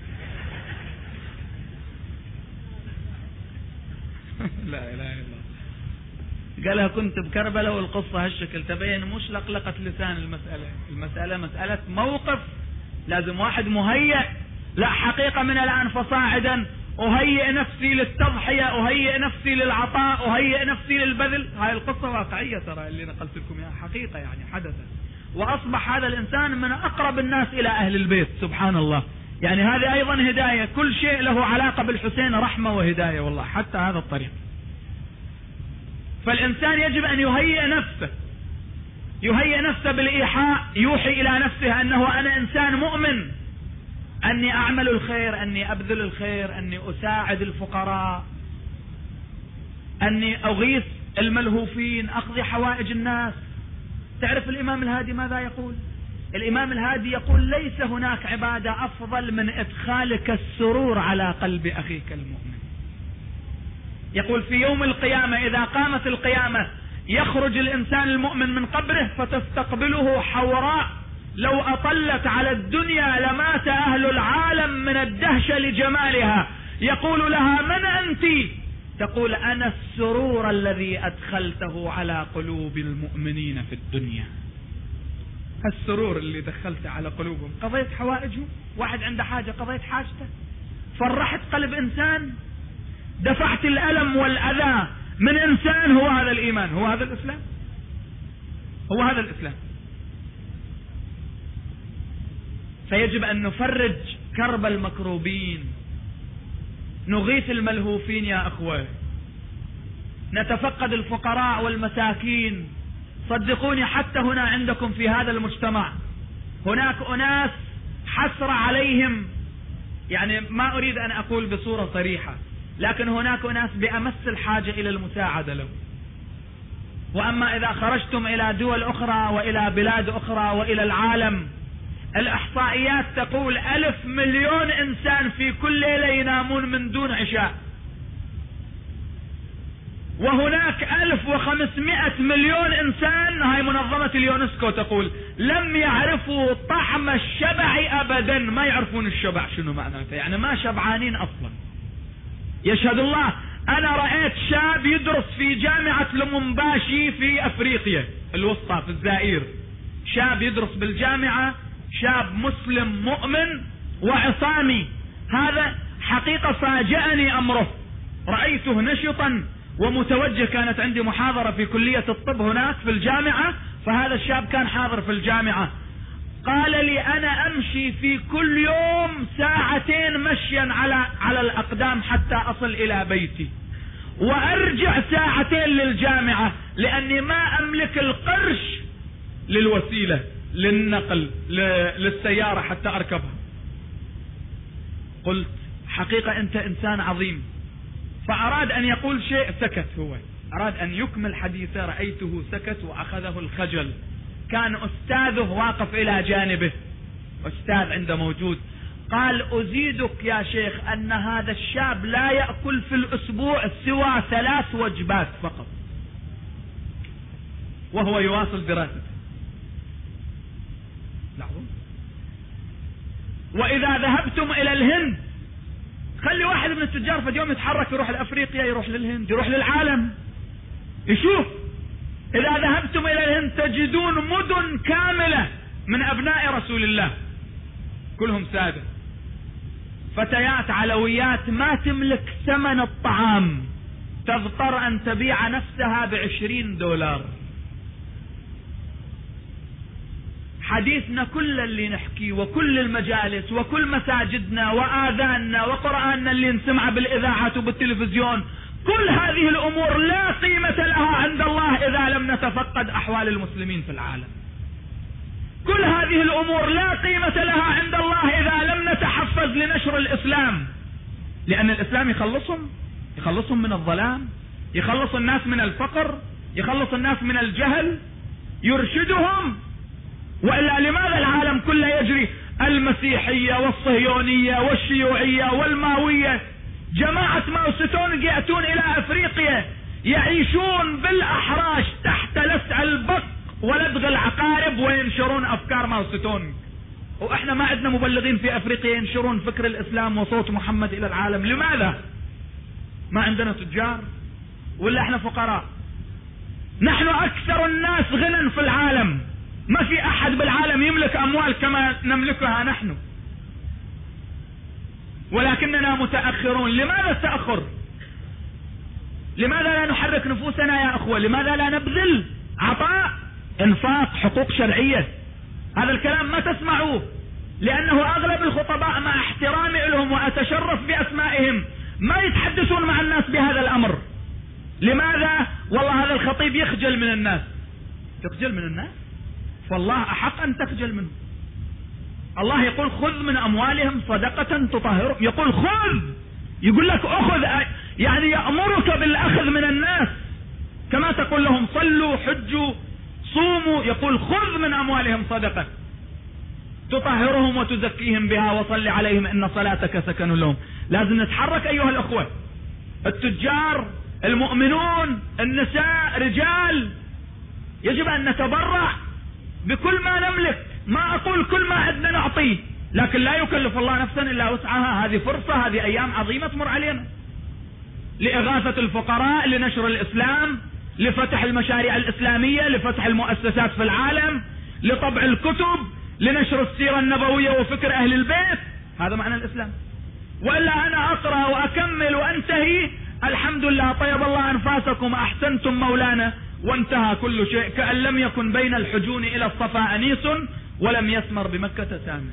لا إله إلا الله. قال لها كنت بكربلاء والقصة هالشكل. تبين مش لقلقة لسان المسألة، المسألة مسألة موقف، لازم واحد مهيئ. لا حقيقة من الآن فصاعدا أهيئ نفسي للتضحية، أهيئ نفسي للعطاء، أهيئ نفسي للبذل. هاي القصة واقعية ترى اللي نقلت لكم اياها، حقيقة يعني حدثت. وأصبح هذا الإنسان من أقرب الناس إلى أهل البيت، سبحان الله. يعني هذه أيضا هداية، كل شيء له علاقة بالحسين رحمة وهداية والله، حتى هذا الطريق. فالإنسان يجب أن يهيئ نفسه، يهيئ نفسه بالإيحاء، يوحي إلى نفسه أنه أنا إنسان مؤمن، أني أعمل الخير، أني أبذل الخير، أني أساعد الفقراء، أني أغيث الملهوفين، أقضي حوائج الناس. تعرف الإمام الهادي ماذا يقول؟ الإمام الهادي يقول ليس هناك عبادة أفضل من إدخالك السرور على قلب أخيك المؤمن. يقول في يوم القيامة إذا قامت القيامة يخرج الإنسان المؤمن من قبره فتستقبله حوراء لو أطلت على الدنيا لمات أهل العالم من الدهشة لجمالها. يقول لها من أنت؟ تقول أنا السرور الذي أدخلته على قلوب المؤمنين في الدنيا. السرور اللي دخلته على قلوبهم، قضيت حوائجهم، واحد عنده حاجة قضيت حاجته، فرحت قلب إنسان، دفعت الألم والأذى من إنسان. هو هذا الإيمان، هو هذا الإسلام، هو هذا الإسلام. فيجب أن نفرج كرب المكروبين، نغيث الملهوفين يا أخوة، نتفقد الفقراء والمساكين. صدقوني حتى هنا عندكم في هذا المجتمع هناك أناس حسر عليهم، يعني ما أريد أن أقول بصورة صريحة، لكن هناك أناس بأمس الحاجة إلى المساعدة له. وأما إذا خرجتم إلى دول أخرى وإلى بلاد أخرى وإلى العالم، الإحصائيات تقول ألف مليون إنسان في كل ليلة ينامون من دون عشاء، وهناك ألف وخمسمائة مليون إنسان، هاي منظمة اليونسكو تقول، لم يعرفوا طعم الشبع أبدا، ما يعرفون الشبع شنو معناته، يعني ما شبعانين أصلا. يشهد الله أنا رأيت شاب يدرس في جامعة لومباشي في أفريقيا الوسطى في الجزائر، شاب يدرس بالجامعة، شاب مسلم مؤمن وعصامي. هذا حقيقة فاجأني أمره، رأيته نشطا ومتوجه. كانت عندي محاضرة في كلية الطب هناك في الجامعة، فهذا الشاب كان حاضر في الجامعة. قال لي أنا أمشي في كل يوم ساعتين مشيا على على الأقدام حتى أصل إلى بيتي، وأرجع ساعتين للجامعة لأني ما أملك القرش للوسيلة للنقل للسيارة حتى أركبها. قلت حقيقة أنت إنسان عظيم. فأراد أن يقول شيء سكت، هو أراد أن يكمل حديثه، رأيته سكت وأخذه الخجل. كان أستاذه واقف إلى جانبه، أستاذ عنده موجود. قال أزيدك يا شيخ أن هذا الشاب لا يأكل في الأسبوع سوى ثلاث وجبات فقط وهو يواصل دراسته. لحظة. وإذا ذهبتم إلى الهند، خلي واحد من التجار في اليوم يتحرك، يروح لأفريقيا، يروح للهند، يروح للعالم، يشوف. إذا ذهبتم إلى الهند تجدون مدن كاملة من أبناء رسول الله، كلهم سادة، فتيات علويات ما تملك ثمن الطعام، تضطر أن تبيع نفسها بعشرين دولار. حديثنا كل اللي نحكي وكل المجالس وكل مساجدنا وآذاننا وقرآننا اللي نسمعه بالإذاعات وبالتلفزيون، كل هذه الأمور لا قيمة لها عند الله إذا لم نتفقد أحوال المسلمين في العالم. كل هذه الأمور لا قيمة لها عند الله إذا لم نتحفز لنشر الإسلام، لأن الإسلام يخلصهم يخلصهم من الظلام، يخلص الناس من الفقر، يخلص الناس من الجهل، يرشدهم. وإلا لماذا العالم كله يجري المسيحية والصهيونية والشيوعية والماوية؟ جماعة ماو ستونغ يأتون إلى أفريقيا يعيشون بالأحراش تحت لسع البق ولدغ العقارب وينشرون أفكار ماو ستونغ، وإحنا ما عندنا مبلغين في أفريقيا ينشرون فكر الإسلام وصوت محمد إلى العالم. لماذا؟ ما عندنا تجار ولا إحنا فقراء؟ نحن أكثر الناس غنى في العالم، ما في أحد بالعالم يملك أموال كما نملكها نحن، ولكننا متأخرون. لماذا التأخر؟ لماذا لا نحرك نفوسنا يا أخوة؟ لماذا لا نبذل عطاء انفاق حقوق شرعية؟ هذا الكلام ما تسمعوه، لأنه أغلب الخطباء مع احترامي لهم وأتشرف بأسمائهم ما يتحدثون مع الناس بهذا الأمر. لماذا؟ والله هذا الخطيب يخجل من الناس. تخجل من الناس؟ فالله أحق أن تخجل منه. الله يقول خذ من أموالهم صدقة تطهرهم، يقول خذ، يقول لك أخذ، يعني يأمرك بالأخذ من الناس، كما تقول لهم صلوا حجوا صوموا، يقول خذ من أموالهم صدقة تطهرهم وتزكيهم بها وصل عليهم إن صلاتك سكن لهم. لازم نتحرك أيها الأخوة، التجار، المؤمنون، النساء، رجال، يجب أن نتبرع بكل ما نملك. ما أقول كل ما عندنا نعطيه، لكن لا يكلف الله نفسا إلا وسعها. هذه فرصة، هذه أيام عظيمة تمر علينا لإغاثة الفقراء، لنشر الإسلام، لفتح المشاريع الإسلامية، لفتح المؤسسات في العالم، لطبع الكتب، لنشر السيرة النبوية وفكر أهل البيت. هذا معنى الإسلام. وإلا أنا أقرأ وأكمل وأنتهي الحمد لله طيب الله أنفاسكم أحسنتم مولانا وانتهى كل شيء، كأن لم يكن بين الحجون إلى الصفا أنيس ولم يثمر بمكة سامع.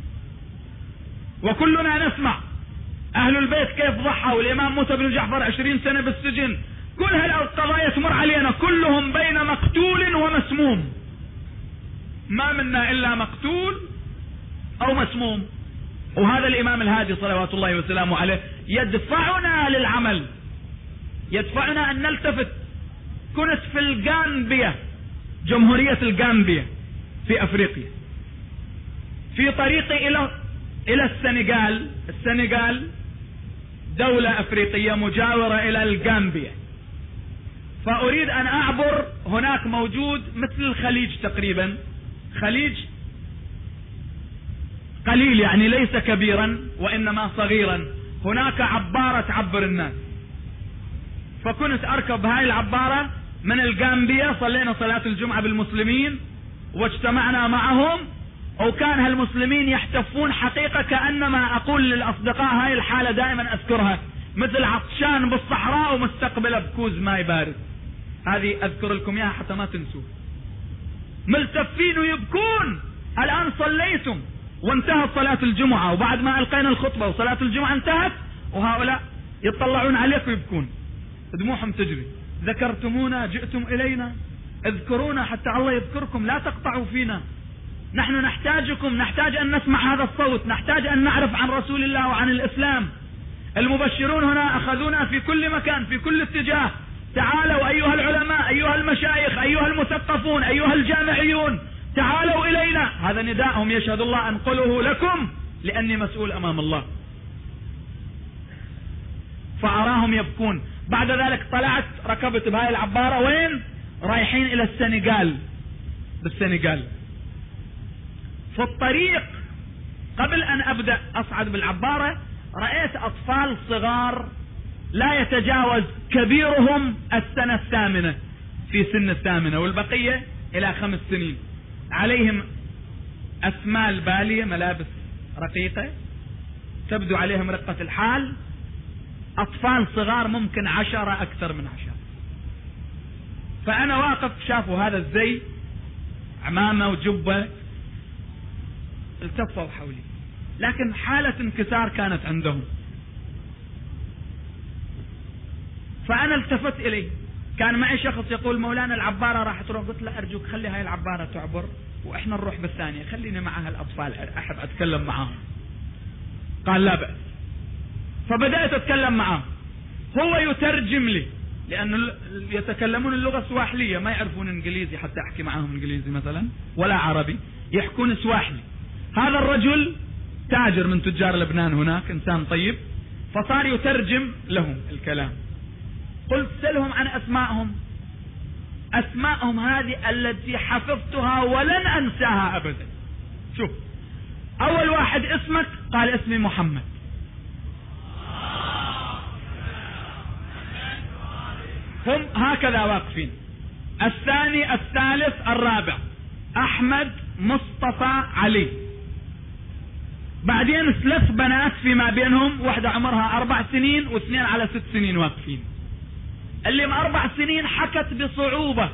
وكلنا نسمع أهل البيت كيف ضحى، والإمام موسى بن جعفر عشرين سنة بالسجن. كل هالقضايا تمر علينا، كلهم بين مقتول ومسموم، ما منا إلا مقتول أو مسموم. وهذا الإمام الهادي صلوات الله وسلامه عليه يدفعنا للعمل، يدفعنا أن نلتفت. كنت في الغامبيا، جمهورية الغامبيا في أفريقيا، في طريقي إلى إلى السنغال. السنغال دولة أفريقية مجاورة إلى الغامبيا، فأريد أن أعبر. هناك موجود مثل الخليج تقريبا، خليج قليل يعني ليس كبيرا وإنما صغيرا، هناك عبارة تعبر الناس. فكنت أركب هاي العبارة من الغامبيا، صلينا صلاة الجمعة بالمسلمين واجتمعنا معهم، وكان هالمسلمين يحتفون حقيقة كأنما أقول للأصدقاء هاي الحالة دائما أذكرها، مثل عطشان بالصحراء ومستقبله بكوز ماء بارد. هذه أذكر لكم إياها حتى ما تنسوا. ملتفين ويبكون. الآن صليتم وانتهت صلاة الجمعة، وبعد ما ألقينا الخطبة وصلاة الجمعة انتهت، وهؤلاء يطلعون عليك ويبكون، دموعهم تجري. ذكرتمونا، جئتم إلينا، اذكرونا حتى الله يذكركم، لا تقطعوا فينا. نحن نحتاجكم، نحتاج أن نسمع هذا الصوت، نحتاج أن نعرف عن رسول الله وعن الإسلام. المبشرون هنا أخذونا في كل مكان، في كل اتجاه. تعالوا أيها العلماء، أيها المشايخ، أيها المثقفون، أيها الجامعيون، تعالوا إلينا. هذا نداءهم، يشهد الله أنقله لكم لأني مسؤول أمام الله. فأراهم يبكون. بعد ذلك طلعت، ركبت بهاي العبارة. وين؟ رايحين إلى السنغال. بالسنغال في الطريق قبل أن أبدأ أصعد بالعبارة رأيت أطفال صغار لا يتجاوز كبيرهم السنة الثامنة، في سن الثامنة، والبقية إلى خمس سنين، عليهم أسمال بالية، ملابس رقيقة تبدو عليهم رقة الحال. أطفال صغار ممكن عشرة، أكثر من عشرة. فأنا واقف، شافوا هذا الزي، عمامة وجبة، التفوا حولي، لكن حالة انكسار كانت عندهم. فأنا التفت إليه، كان معي شخص يقول مولانا العبارة راح تروح، قلت له أرجوك خلي هاي العبارة تعبر وإحنا نروح بالثانية، خليني معها الأطفال أحب أتكلم معهم. قال لا بأس. فبدأت أتكلم معه، هو يترجم لي لأنه يتكلمون اللغة السواحلية، ما يعرفون إنجليزي حتى أحكي معهم إنجليزي مثلا ولا عربي، يحكون سواحلي. هذا الرجل تاجر من تجار لبنان هناك، إنسان طيب، فصار يترجم لهم الكلام. قلت سلهم عن أسمائهم، أسمائهم هذه التي حفظتها ولن أنساها أبدا. شوف، أول واحد اسمك؟ قال اسمي محمد. هم هكذا واقفين. الثاني، الثالث، الرابع، أحمد، مصطفى، علي. بعدين ثلاث بنات فيما بينهم، واحدة عمرها أربع سنين واثنين على ست سنين واقفين. اللي من أربع سنين حكت بصعوبة.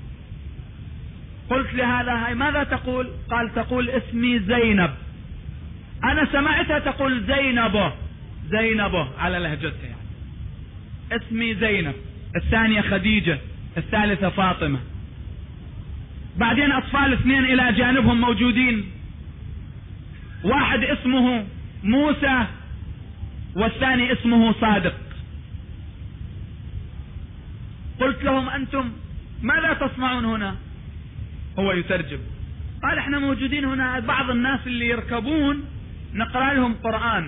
قلت لهذا هاي ماذا تقول؟ قال تقول اسمي زينب. أنا سمعتها تقول زينب زينب على لهجتها يعني. اسمي زينب. الثانية خديجة، الثالثة فاطمة. بعدين أطفال اثنين إلى جانبهم موجودين، واحد اسمه موسى والثاني اسمه صادق. قلت لهم أنتم ماذا تصنعون هنا؟ هو يترجم. قال احنا موجودين هنا، بعض الناس اللي يركبون نقرأ لهم قرآن.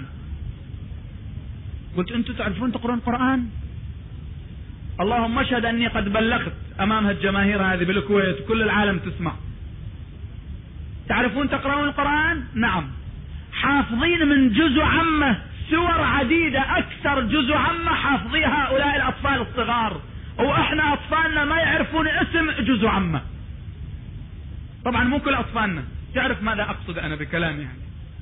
قلت انتم تعرفون تقرون قرآن؟ اللهم اشهد اني قد بلغت امام هالجماهير هذه بالكويت، كل العالم تسمع. تعرفون تقرؤون القرآن؟ نعم. حافظين من جزء عامة سور عديدة، اكثر جزء عامة حافظي هؤلاء الاطفال الصغار، واحنا اطفالنا ما يعرفون اسم جزء عامة. طبعا مو كل اطفالنا تعرف ماذا اقصد انا بكلامي يعني.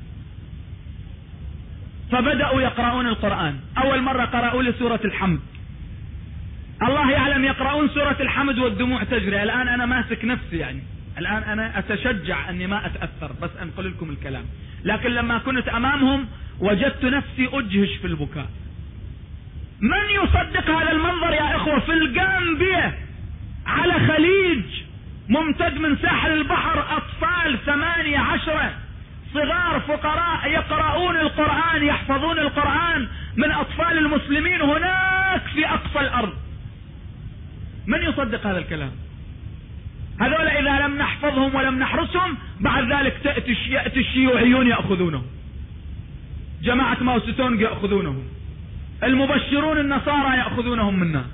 فبدأوا يقرؤون القرآن. اول مرة قرأوا لي سورة الحمد. الله يعلم يقرؤون سورة الحمد والدموع تجري. الآن أنا ماسك نفسي يعني، الآن أنا أتشجع أني ما أتأثر، بس أنقل لكم الكلام. لكن لما كنت أمامهم وجدت نفسي أجهش في البكاء. من يصدق هذا المنظر يا إخوة؟ في الجامبية على خليج ممتد من ساحل البحر، أطفال ثمانية عشرة صغار فقراء يقرؤون القرآن، يحفظون القرآن من أطفال المسلمين هناك في أقصى الأرض. من يصدق هذا الكلام؟ هذول إذا لم نحفظهم ولم نحرسهم بعد ذلك يأتي الشيوعيون يأخذونهم، جماعة ماو تسي تونغ يأخذونهم، المبشرون النصارى يأخذونهم منا.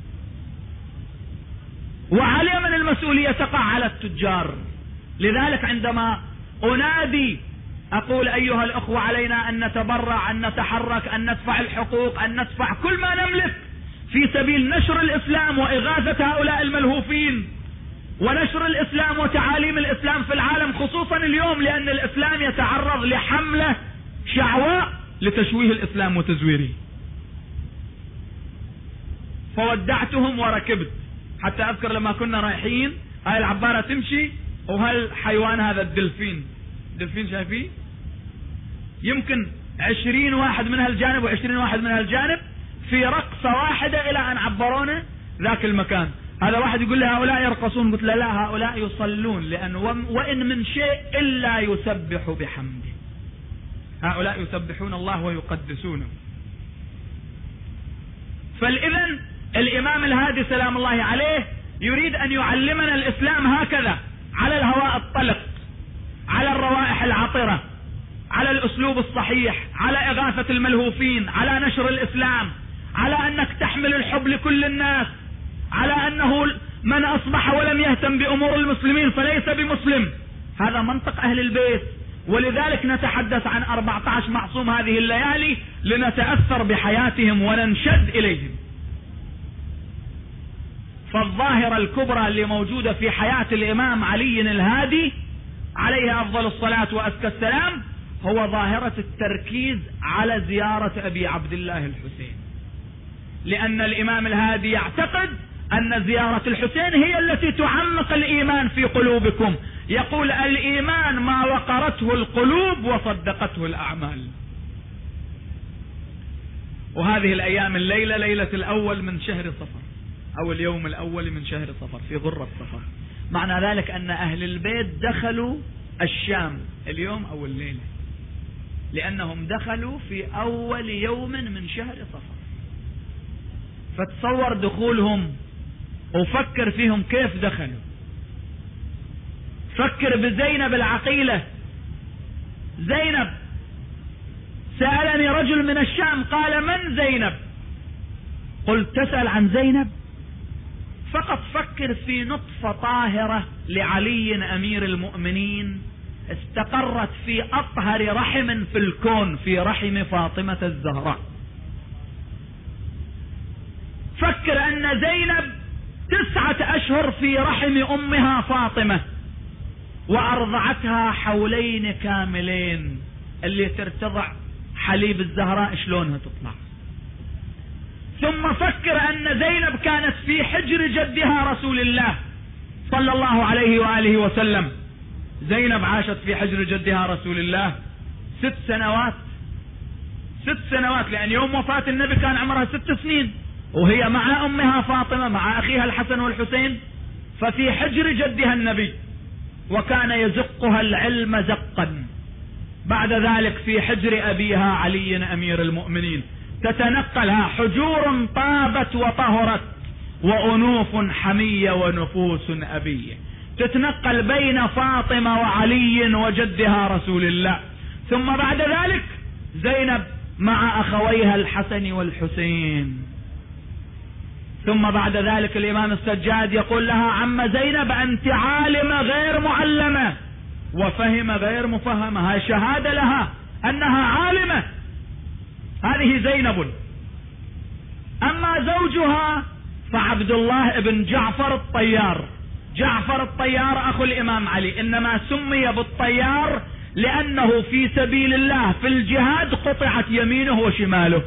وعليه من المسؤولية تقع على التجار. لذلك عندما أنادي أقول أيها الأخوة علينا أن نتبرع، أن نتحرك، أن ندفع الحقوق، أن ندفع كل ما نملك في سبيل نشر الإسلام وإغاثة هؤلاء الملهوفين، ونشر الإسلام وتعاليم الإسلام في العالم، خصوصا اليوم لأن الإسلام يتعرض لحملة شعواء لتشويه الإسلام وتزويره. فودعتهم وركبت. حتى أذكر لما كنا رايحين هاي العبارة تمشي وهالحيوان هذا الدلفين، دلفين شايفين؟ يمكن عشرين واحد من هالجانب وعشرين واحد من هالجانب في رقصة واحدة إلى أن عبرونا ذاك المكان. هذا واحد يقول لي هؤلاء يرقصون، قلت له لا، هؤلاء يصلون، لأن وإن من شيء إلا يسبح بحمده. هؤلاء يسبحون الله ويقدسونه. فالإذن الإمام الهادي سلام الله عليه يريد أن يعلمنا الإسلام هكذا، على الهواء الطلق، على الروائح العطرة، على الأسلوب الصحيح، على إغاثة الملهوفين، على نشر الإسلام، على أنك تحمل الحب لكل الناس، على أنه من أصبح ولم يهتم بأمور المسلمين فليس بمسلم. هذا منطق أهل البيت. ولذلك نتحدث عن أربعة عشر معصوم هذه الليالي لنتأثر بحياتهم وننشد إليهم. فالظاهرة الكبرى اللي موجودة في حياة الإمام علي الهادي عليه أفضل الصلاة وأزكى السلام هو ظاهرة التركيز على زيارة أبي عبد الله الحسين. لأن الإمام الهادي يعتقد أن زيارة الحسين هي التي تعمق الإيمان في قلوبكم. يقول الإيمان ما وقرته القلوب وصدقته الأعمال. وهذه الأيام الليلة ليلة الأول من شهر صفر، أو اليوم الأول من شهر صفر في غرة صفر. معنى ذلك أن أهل البيت دخلوا الشام اليوم أو الليلة، لأنهم دخلوا في أول يوم من شهر صفر. فتصور دخولهم وفكر فيهم كيف دخلوا. فكر بزينب العقيلة. زينب، سألني رجل من الشام قال من زينب؟ قلت تسأل عن زينب؟ فقط فكر في نطفة طاهرة لعلي أمير المؤمنين استقرت في أطهر رحم في الكون، في رحم فاطمة الزهراء. فكر أن زينب تسعة أشهر في رحم أمها فاطمة، وأرضعتها حولين كاملين. اللي ترتضع حليب الزهراء شلونها تطلع. ثم فكر أن زينب كانت في حجر جدها رسول الله صلى الله عليه وآله وسلم. زينب عاشت في حجر جدها رسول الله ست سنوات. ست سنوات لأن يوم وفاة النبي كان عمرها ست سنين، وهي مع أمها فاطمة مع أخيها الحسن والحسين، ففي حجر جدها النبي، وكان يزقها العلم زقا. بعد ذلك في حجر أبيها علي أمير المؤمنين، تتنقلها حجور طابت وطهرت، وأنوف حمية ونفوس أبية، تتنقل بين فاطمة وعلي وجدها رسول الله. ثم بعد ذلك زينب مع أخويها الحسن والحسين. ثم بعد ذلك الإمام السجاد يقول لها عم زينب أنت عالمة غير معلمة وفهم غير مفهمة. هاي شهادة لها أنها عالمة، هذه زينب. أما زوجها فعبد الله بن جعفر الطيار. جعفر الطيار أخو الإمام علي، إنما سمي بالطيار لأنه في سبيل الله في الجهاد قطعت يمينه وشماله،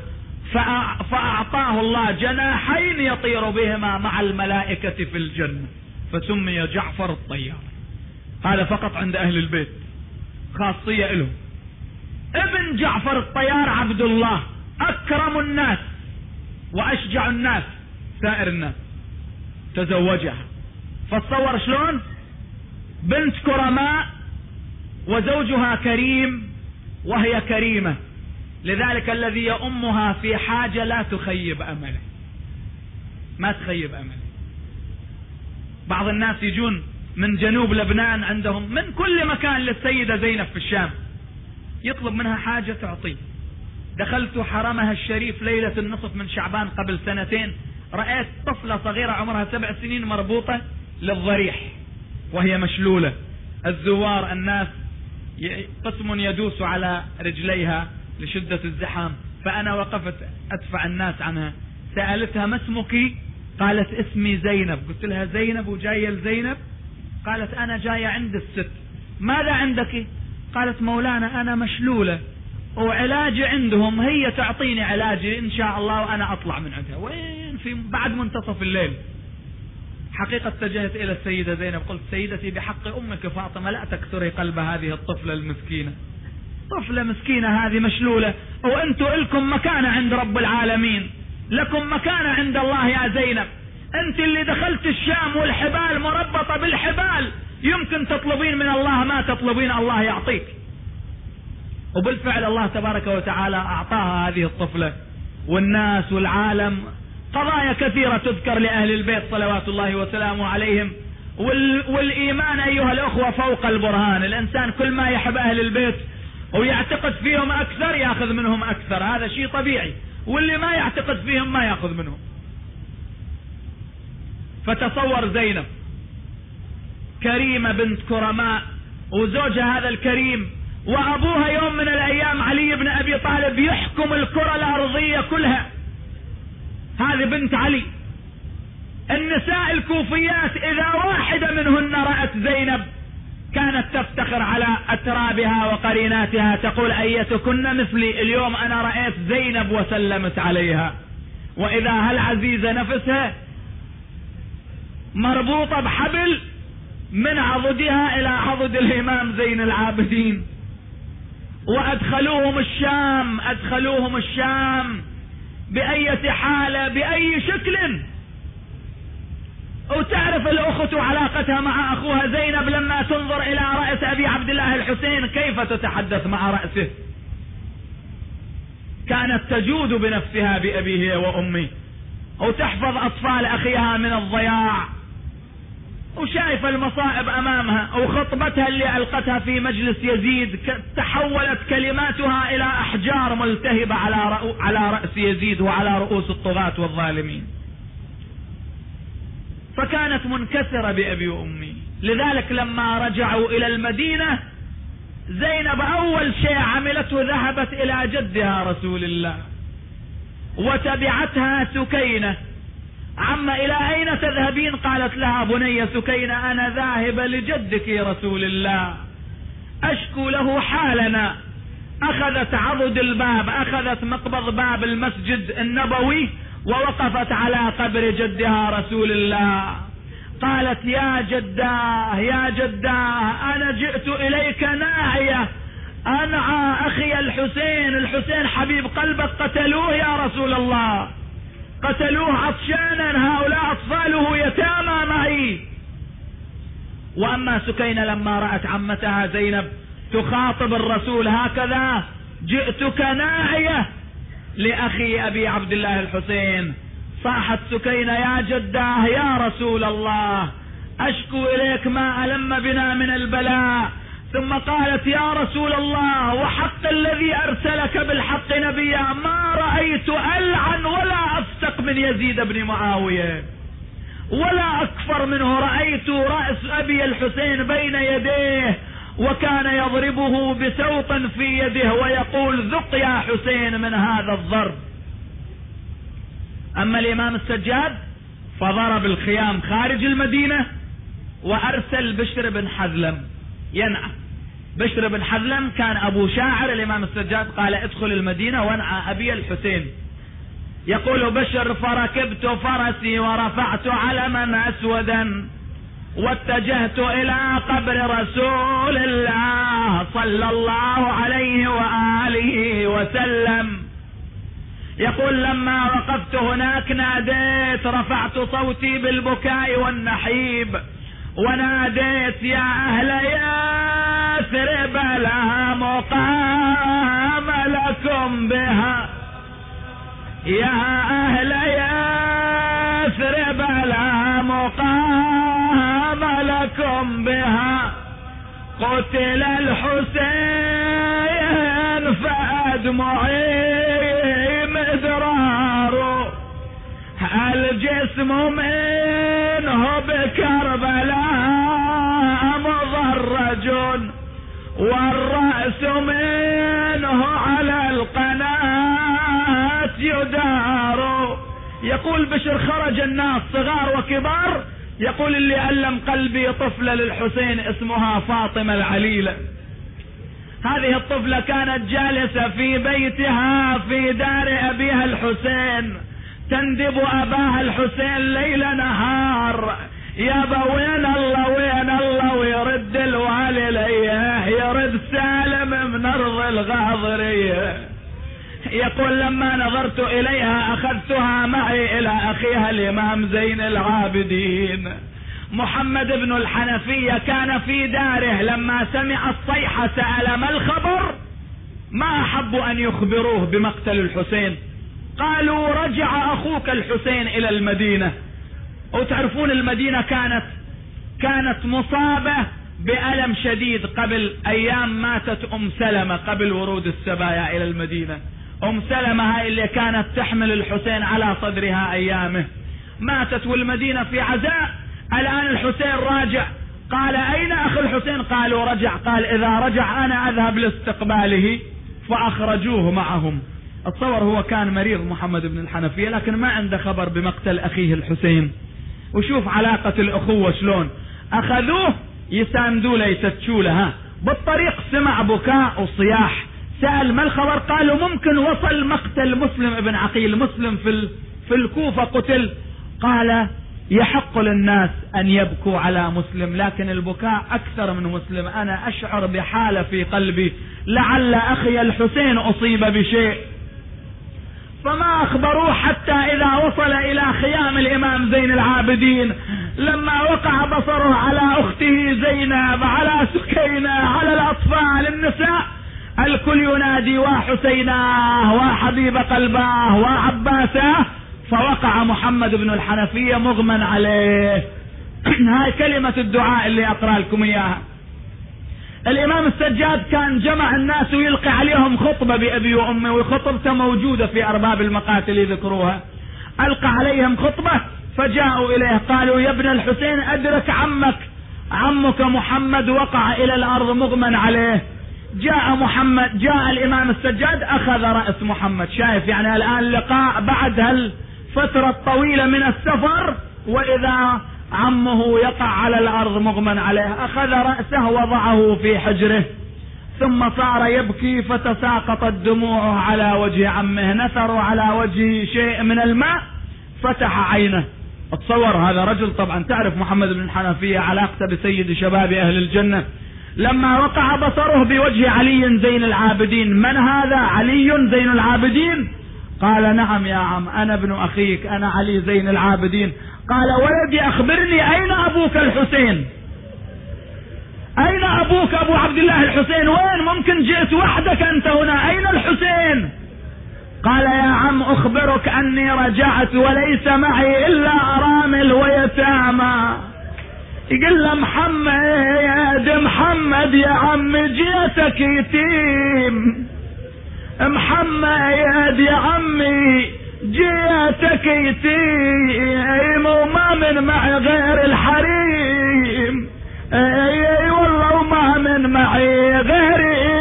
فأعطاه الله جناحين يطير بهما مع الملائكة في الجنة، فسمي جعفر الطيار. هذا فقط عند أهل البيت، خاصية له. ابن جعفر الطيار عبد الله أكرم الناس وأشجع الناس سائر الناس، تزوجها. فتصور شلون بنت كرماء وزوجها كريم وهي كريمة، لذلك الذي يأمها في حاجة لا تخيب أمله، ما تخيب أمله. بعض الناس يجون من جنوب لبنان عندهم من كل مكان للسيدة زينب في الشام، يطلب منها حاجة تعطيه. دخلت حرمها الشريف ليلة النصف من شعبان قبل سنتين، رأيت طفلة صغيرة عمرها سبع سنين مربوطة للضريح وهي مشلولة. الزوار الناس قسم يدوس على رجليها لشدة الزحام، فأنا وقفت أدفع الناس عنها. سألتها ما اسمك؟ قالت اسمي زينب. قلت لها زينب وجاية لزينب؟ قالت أنا جاية عند الست. ماذا عندك؟ قالت مولانا أنا مشلولة وعلاجي عندهم، هي تعطيني علاجي إن شاء الله وأنا أطلع من عندها. وين؟ في بعد منتصف الليل. حقيقة اتجهت إلى السيدة زينب قلت سيدتي بحق أمك فاطمة لا تكسري قلب هذه الطفلة المسكينة، طفلة مسكينة هذه مشلولة، وأنتم لكم مكانة عند رب العالمين، لكم مكانة عند الله يا زينب. أنت اللي دخلت الشام والحبال مربطة بالحبال، يمكن تطلبين من الله ما تطلبين الله يعطيك. وبالفعل الله تبارك وتعالى أعطاها هذه الطفلة. والناس والعالم قضايا كثيرة تذكر لأهل البيت صلوات الله وسلامه عليهم. والإيمان أيها الأخوة فوق البرهان. الإنسان كل ما يحب أهل البيت ويعتقد فيهم أكثر يأخذ منهم أكثر، هذا شيء طبيعي، واللي ما يعتقد فيهم ما يأخذ منهم. فتصور زينب كريمة بنت كرماء، وزوجها هذا الكريم، وأبوها يوم من الأيام علي بن أبي طالب يحكم الكرة الأرضية كلها. هذه بنت علي. النساء الكوفيات إذا واحدة منهن رأت زينب كانت تفتخر على أترابها وقريناتها، تقول أيتكن مثلي، اليوم أنا رأيت زينب وسلمت عليها. وإذا هالعزيزة نفسها مربوطة بحبل من عضدها الى عضد الامام زين العابدين، وادخلوهم الشام ادخلوهم الشام باية حالة باي شكل. وتعرف الاخت علاقتها مع اخوها زينب لما تنظر الى رأس ابي عبد الله الحسين كيف تتحدث مع رأسه، كانت تجود بنفسها بابيه وامه، وتحفظ اطفال اخيها من الضياع، وشايفة المصائب امامها. وخطبتها اللي القتها في مجلس يزيد تحولت كلماتها الى احجار ملتهبة على على رأس يزيد وعلى رؤوس الطغاة والظالمين. فكانت منكسرة بأبي وأمي. لذلك لما رجعوا إلى المدينة زينب أول شيء عملته ذهبت إلى جدها رسول الله، وتبعتها سكينة. عما إلى أين تذهبين؟ قالت لها بني سكينة أنا ذاهبة لجدك رسول الله أشكو له حالنا. أخذت عضد الباب، أخذت مقبض باب المسجد النبوي ووقفت على قبر جدها رسول الله. قالت يا جداه يا جداه أنا جئت إليك ناعية أنعى أخي الحسين، الحسين حبيب قلبك قتلوه يا رسول الله، قتلوه عطشانا، هؤلاء أطفاله يتامى معي. وأما سكينة لما رأت عمتها زينب تخاطب الرسول هكذا جئتك ناعية لأخي أبي عبد الله الحسين، صاحت سكينة يا جداه يا رسول الله أشكو إليك ما ألم بنا من البلاء. ثم قالت يا رسول الله وحق الذي أرسلك بالحق نبيا ما رأيت ألعن ولا أفسق من يزيد بن معاوية ولا أكفر منه. رأيت رأس أبي الحسين بين يديه وكان يضربه بسوط في يده ويقول ذق يا حسين من هذا الضرب. أما الإمام السجاد فضرب الخيام خارج المدينة وأرسل بشر بن حذلم ينعى. بشر بن حذلم كان أبو شاعر الإمام السجاد، قال ادخل المدينة وانعى أبي الحسين. يقول بشر فركبت فرسي ورفعت علما أسودا واتجهت إلى قبر رسول الله صلى الله عليه وآله وسلم. يقول لما وقفت هناك ناديت، رفعت صوتي بالبكاء والنحيب وناديت يا أهل يثرب لا مقام لكم بها، يا أهل يثرب لا مقام لكم بها، قتل الحسين فأدمعي مدرار، الجسم منه بكربلاء مضرج والرأس منه على القناة يدار. يقول بشر خرج الناس صغار وكبار، يقول اللي ألم قلبي طفلة للحسين اسمها فاطمة العليلة. هذه الطفلة كانت جالسة في بيتها في دار أبيها الحسين تندب أباها الحسين ليل نهار، يابا وين الله وين الله، ويرد الوالي ليه يرد سالم من أرض الغاضرية. يقول لما نظرت إليها أخذتها معي إلى أخيها الإمام زين العابدين. محمد بن الحنفية كان في داره لما سمع الصيحة سأل ما الخبر، ما أحبوا أن يخبروه بمقتل الحسين. قالوا رجع أخوك الحسين إلى المدينة. وتعرفون المدينة كانت كانت مصابة بألم شديد. قبل أيام ماتت أم سلمة قبل ورود السبايا إلى المدينة. أم سلمة هاي اللي كانت تحمل الحسين على صدرها أيامه ماتت والمدينة في عزاء. الآن الحسين راجع. قال أين أخي الحسين؟ قالوا رجع. قال إذا رجع أنا أذهب لاستقباله، فأخرجوه معهم. التصور هو كان مريض محمد بن الحنفية لكن ما عنده خبر بمقتل أخيه الحسين. وشوف علاقة الأخوة شلون، أخذوه يساندوا له يفتشوا له. ها بالطريق سمع بكاء وصياح، سأل ما الخبر؟ قالوا ممكن وصل مقتل مسلم ابن عقيل، مسلم في في الكوفة قتل. قال يحق للناس أن يبكوا على مسلم، لكن البكاء أكثر من مسلم. أنا أشعر بحالة في قلبي لعل أخي الحسين أصيب بشيء، فما أخبروه حتى إذا وصل إلى خيام الإمام زين العابدين، لما وقع بصره على أخته زينب، على سكينة، على الأطفال، النساء، الكل ينادي وحسيناه وحبيب قلباه وعباساه، فوقع محمد بن الحنفية مغمى عليه. هاي كلمة الدعاء اللي أقرأ لكم إياها. الإمام السجاد كان جمع الناس ويلقي عليهم خطبة بأبي وأمي، وخطبته موجودة في أرباب المقاتل يذكروها. ألقى عليهم خطبة فجاءوا إليه قالوا يا ابن الحسين أدرك عمك، عمك محمد وقع إلى الأرض مغمى عليه. جاء محمد، جاء الإمام السجاد أخذ رأس محمد. شايف يعني الآن لقاء بعد هالفترة الطويلة من السفر، وإذا عمه يقع على الأرض مغمى عليه، أخذ رأسه وضعه في حجره، ثم صار يبكي فتساقطت دموعه على وجه عمه، نثر على وجهه شيء من الماء، فتح عينه. اتصور هذا رجل، طبعا تعرف محمد بن الحنفية علاقته بسيد شباب أهل الجنة. لما وقع بصره بوجه علي زين العابدين، من هذا؟ علي زين العابدين. قال نعم يا عم، أنا ابن أخيك، أنا علي زين العابدين. قال ولدي أخبرني أين أبوك الحسين؟ أين أبوك أبو عبد الله الحسين؟ وين؟ ممكن جئت وحدك أنت هنا، أين الحسين؟ قال يا عم أخبرك أني رجعت وليس معي إلا أرامل ويتامى. يقول له محمد محمد يا عم جيتك يتيم، محمد يا عمي جيتك يتيم، وما من معي غير الحريم، اي والله وما من معي غير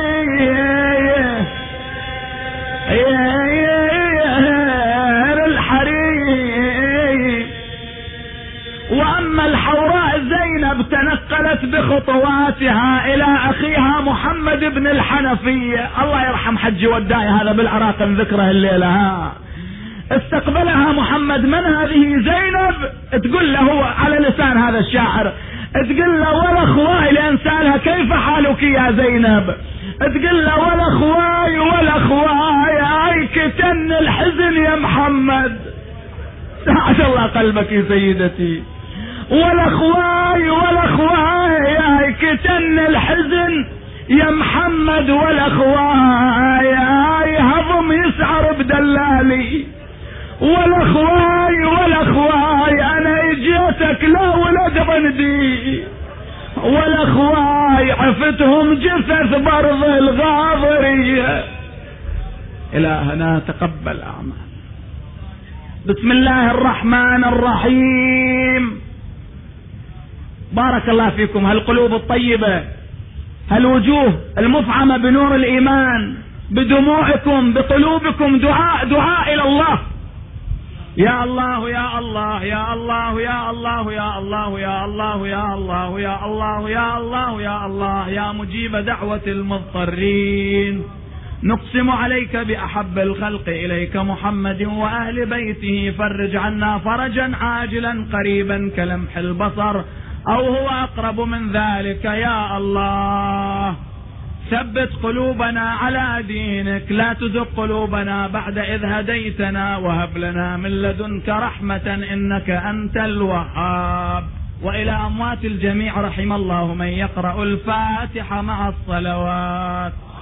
الحريم. واما الحوراء زينب تنقلت بخطواتها الى اخيها محمد بن الحنفية، الله يرحم حجي وداي هذا بالعراق نذكره الليلة. ها استقبلها محمد، من هذه؟ زينب. تقول له على لسان هذا الشاعر، تقول له ولا اخواي، لان سالها كيف حالك يا زينب، تقول له ولا اخواي ولا اخواي، اي كتن الحزن يا محمد. سعد الله قلبك يا سيدتي. ولا اخواي ولا اخواي، اي كتن الحزن يا محمد، ولا اخواي، اي هضم يسعر بدلالي، ولا اخواي ولا اخواي، انا اجيتك لا ولد بندي، ولا اخواي عفتهم جثث برض الغاضرية. الهنا تقبل اعمال. بسم الله الرحمن الرحيم. بارك الله فيكم. هالقلوب الطيبة، هالوجوه المفعمة بنور الايمان، بدموعكم بقلوبكم، دعاء دعاء الى الله. يا الله يا الله يا الله يا الله يا الله يا الله يا الله يا الله يا الله يا الله يا مجيب دعوة المضطرين، نقسم عليك بأحب الخلق إليك محمد وأهل بيته، فرج عنا فرجا عاجلا قريبا كلمح البصر أو هو أقرب من ذلك يا الله. ثبت قلوبنا على دينك، لا تزغ قلوبنا بعد إذ هديتنا، وهب لنا من لدنك رحمة إنك أنت الوهاب. وإلى أموات الجميع رحم الله من يقرأ الفاتحة مع الصلوات.